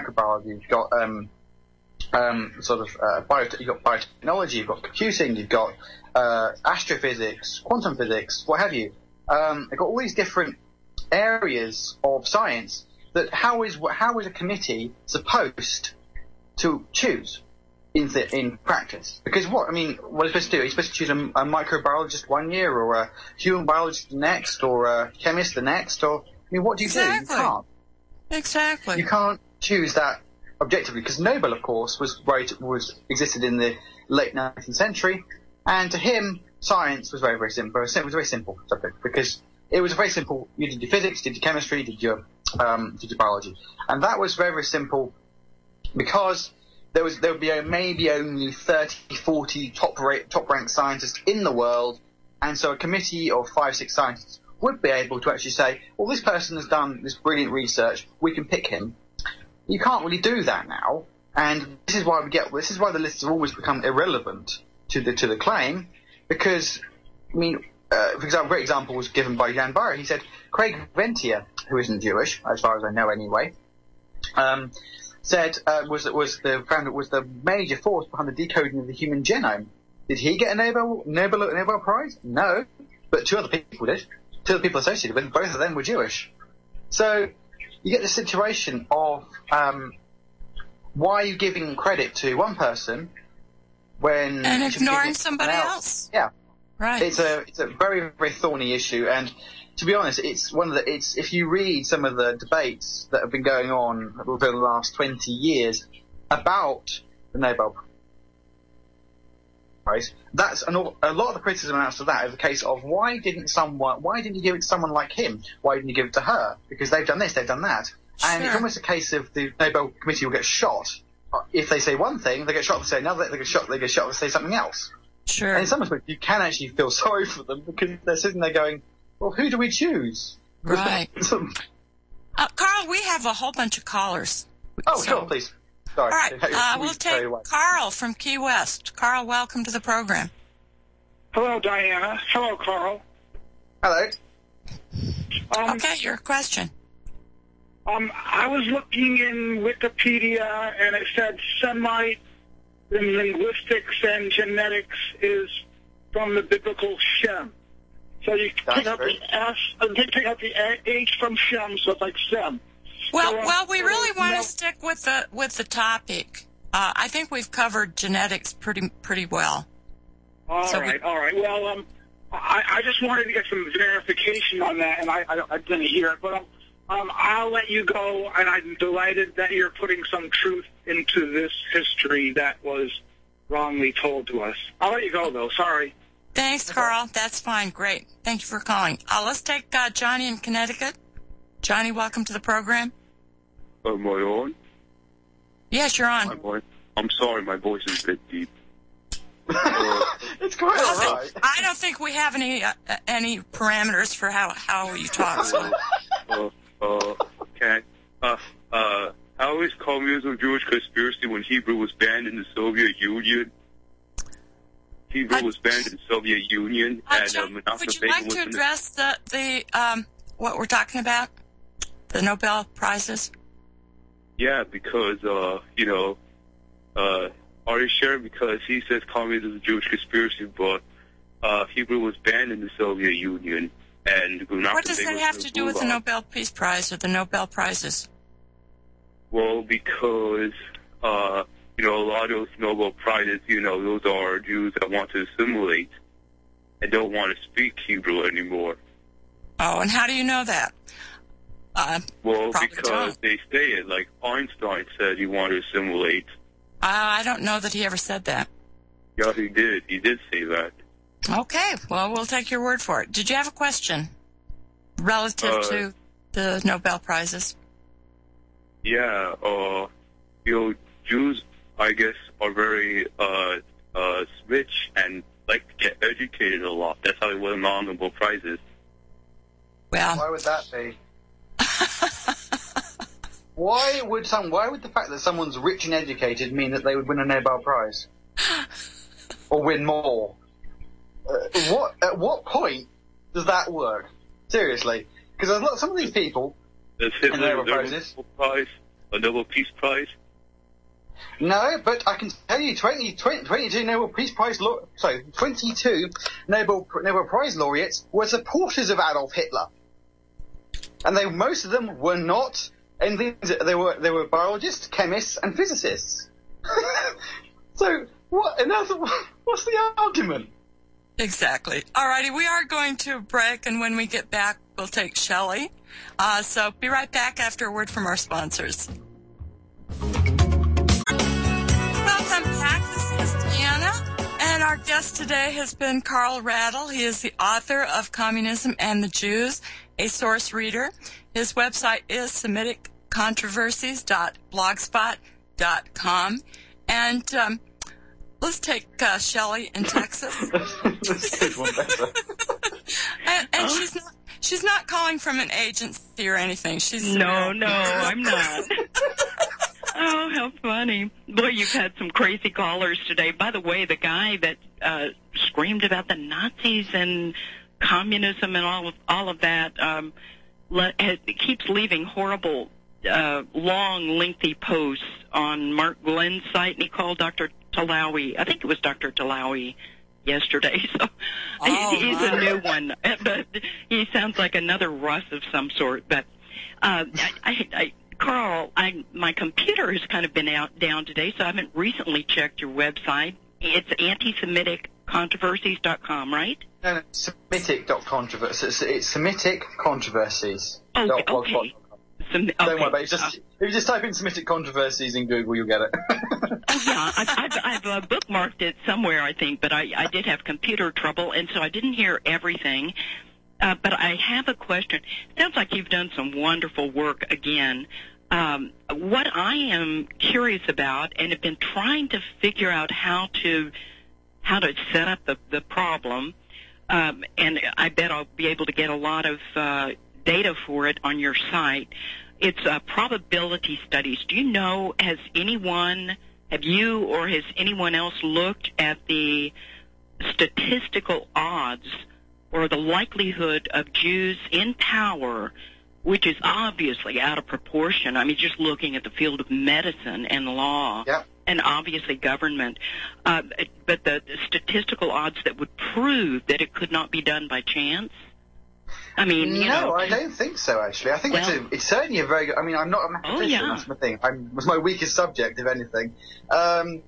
you've got biotechnology, you've got computing, you've got astrophysics, quantum physics, what have you. You've got all these different areas of science that how is a committee supposed to choose in practice? Because what are you supposed to do? Are you supposed to choose a microbiologist one year, or a human biologist the next, or a chemist the next? Or what do you do? You can't. Exactly. You can't choose that objectively, because Nobel, of course, existed in the late 19th century, and to him, science was very, very simple. It was a very simple subject, because it was very simple. You did your physics, did your chemistry, did your biology, and that was very, very simple, because there would be maybe only 30, 40 top-ranked scientists in the world, and so a committee of 5, 6 scientists would be able to actually say, well, this person has done this brilliant research, we can pick him. You can't really do that now, and this is why the lists have always become irrelevant to the claim, because, for example, a great example was given by Jan Barrow. He said Craig Venter, who isn't Jewish, as far as I know anyway, was the major force behind the decoding of the human genome. Did he get a Nobel Prize? No, but 2 other people did. 2 other people associated with him, both of them were Jewish. So you get this situation of why are you giving credit to one person when and you should be ignoring giving somebody someone else. Yeah. Right. It's a very, very thorny issue, and to be honest, if you read some of the debates that have been going on over the last 20 years about the Nobel Prize, that's a lot of the criticism after that is the case of why didn't you give it to someone like him? Why didn't you give it to her? Because they've done this, they've done that. And it's almost a case of the Nobel Committee will get shot. If they say one thing, they get shot if they say another, they get shot if they say something else. Sure. And in some respects, you can actually feel sorry for them because they're sitting there going, well, who do we choose? Right. Carl, we have a whole bunch of callers. Sure, please. Sorry. All right. We'll take Carl from Key West. Carl, welcome to the program. Hello, Diana. Hello, Carl. Hello. Okay, your question. I was looking in Wikipedia, and it said Semite in linguistics and genetics is from the biblical Shem. So you take out the H from Shem, so it's like Sem. Well, we really want to stick with the topic. I think we've covered genetics pretty well. All right. Well, I just wanted to get some verification on that, and I didn't hear it, but I'll let you go, and I'm delighted that you're putting some truth into this history that was wrongly told to us. I'll let you go, though. Sorry. Thanks, Carl. That's fine. Great. Thank you for calling. Let's take Johnny in Connecticut. Johnny, welcome to the program. Am I on? Yes, you're on. I'm sorry, my voice is a bit deep. It's quite all right. I don't think we have any parameters for how you talk. So. Okay. How is communism a Jewish conspiracy when Hebrew was banned in the Soviet Union? Hebrew was banned in the Soviet Union, and Menachem would you like to address the what we're talking about, the Nobel Prizes? Yeah, because are you sure? Because he says communism is a Jewish conspiracy, but Hebrew was banned in the Soviet Union, and Menachem what does that have to do with the Nobel Peace Prize or the Nobel Prizes? Well, because a lot of those Nobel Prizes, those are Jews that want to assimilate and don't want to speak Hebrew anymore. Oh, and how do you know that? Because they say it. Like Einstein said he wanted to assimilate. I don't know that he ever said that. Yeah, he did. He did say that. Okay. Well, we'll take your word for it. Did you have a question relative to the Nobel Prizes? Yeah. Jews, I guess, are very rich and like to get educated a lot. That's how they win Nobel Prizes. Well, why would that be? Why would the fact that someone's rich and educated mean that they would win a Nobel Prize? Or win more? At what point does that work? Seriously. Because some of these people... Does Hitler a Nobel Peace Prize? No, but I can tell you 22 Nobel Peace Prize 22 Nobel Prize laureates were supporters of Adolf Hitler. And most of them were not anything. They were biologists, chemists, and physicists. So what's the argument? Exactly. All righty, we are going to break, and when we get back, we'll take Shelley. So be right back after a word from our sponsors. Welcome back. This is Deanna, and our guest today has been Carl Rattle. He is the author of Communism and the Jews, a source reader. His website is SemiticControversies.blogspot.com. And let's take Shelley in Texas. and she's not calling from an agency or anything. No, I'm not. Oh, how funny. Boy, you've had some crazy callers today. By the way, the guy that screamed about the Nazis and communism and all of that keeps leaving horrible, long, lengthy posts on Mark Glenn's site, and he called Dr. Talawi. I think it was Dr. Talawi yesterday. So he's a new one, but he sounds like another Russ of some sort. But Carl, my computer has kind of been down today, so I haven't recently checked your website. It's antisemiticcontroversies.com, right? No, Semitic.controversies. It's Semitic Controversies. Okay. Don't worry about it. If you just type in Semitic Controversies in Google, you'll get it. I've bookmarked it somewhere, I think, but I did have computer trouble, and so I didn't hear everything. But I have a question. Sounds like you've done some wonderful work again. What I am curious about, and have been trying to figure out how to set up the problem, and I bet I'll be able to get a lot of data for it on your site. It's probability studies. Do you know, have you or has anyone else looked at the statistical odds or the likelihood of Jews in power, which is obviously out of proportion? I mean, just looking at the field of medicine and law, and obviously government, but the statistical odds that would prove that it could not be done by chance? I mean, no, I don't think so, actually. I think it's certainly a very good... I mean, I'm not a mathematician, that's my thing. It's my weakest subject, if anything. The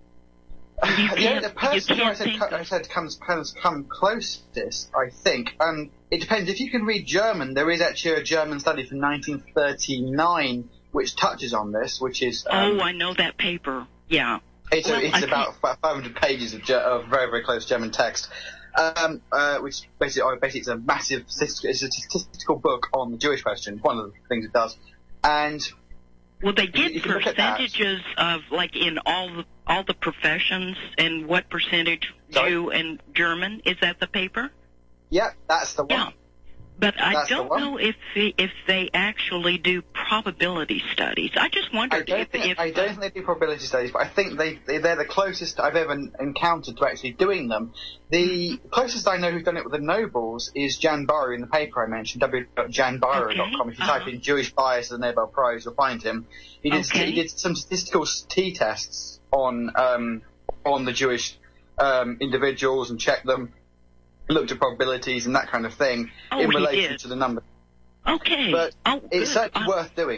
person who I said comes closest, I think, it depends. If you can read German, there is actually a German study from 1939 which touches on this, which is... I know that paper, yeah. It's about 500 pages of very, very close German text. Which basically it's a massive statistical book on the Jewish question. One of the things it does, and they give percentages of, like, in all the professions, and what percentage Jew and German. Is that the paper? Yeah, that's the one. Yeah. But I don't know if they actually do probability studies. I just wondered I don't think they do probability studies, but I think they're the closest I've ever encountered to actually doing them. The closest I know who's done it with the Nobles is Jan Baru in the paper I mentioned, www.janbaru.com. If you type in Jewish bias of the Nobel Prize, you'll find him. He did some statistical t-tests on the Jewish individuals and checked them. Looked at probabilities and that kind of thing in relation to the number. Okay. But it's certainly worth doing.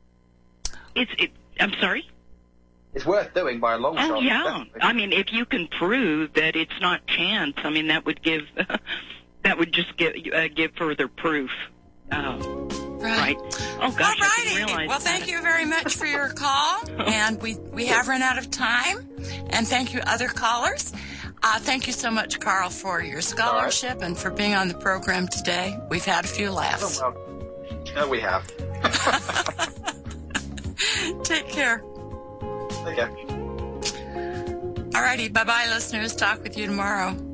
I'm sorry? It's worth doing by a long shot. Oh, yeah. Definitely. I mean, if you can prove that it's not chance, I mean, that would give further proof. Right. Oh, gosh, All I didn't righty. realize Well, thank you very much for your call. And we have run out of time. And thank you, other callers. Thank you so much, Carl, for your scholarship and for being on the program today. We've had a few laughs. Oh, well. No, we have. Take care. Take care. All righty. Bye-bye, listeners. Talk with you tomorrow.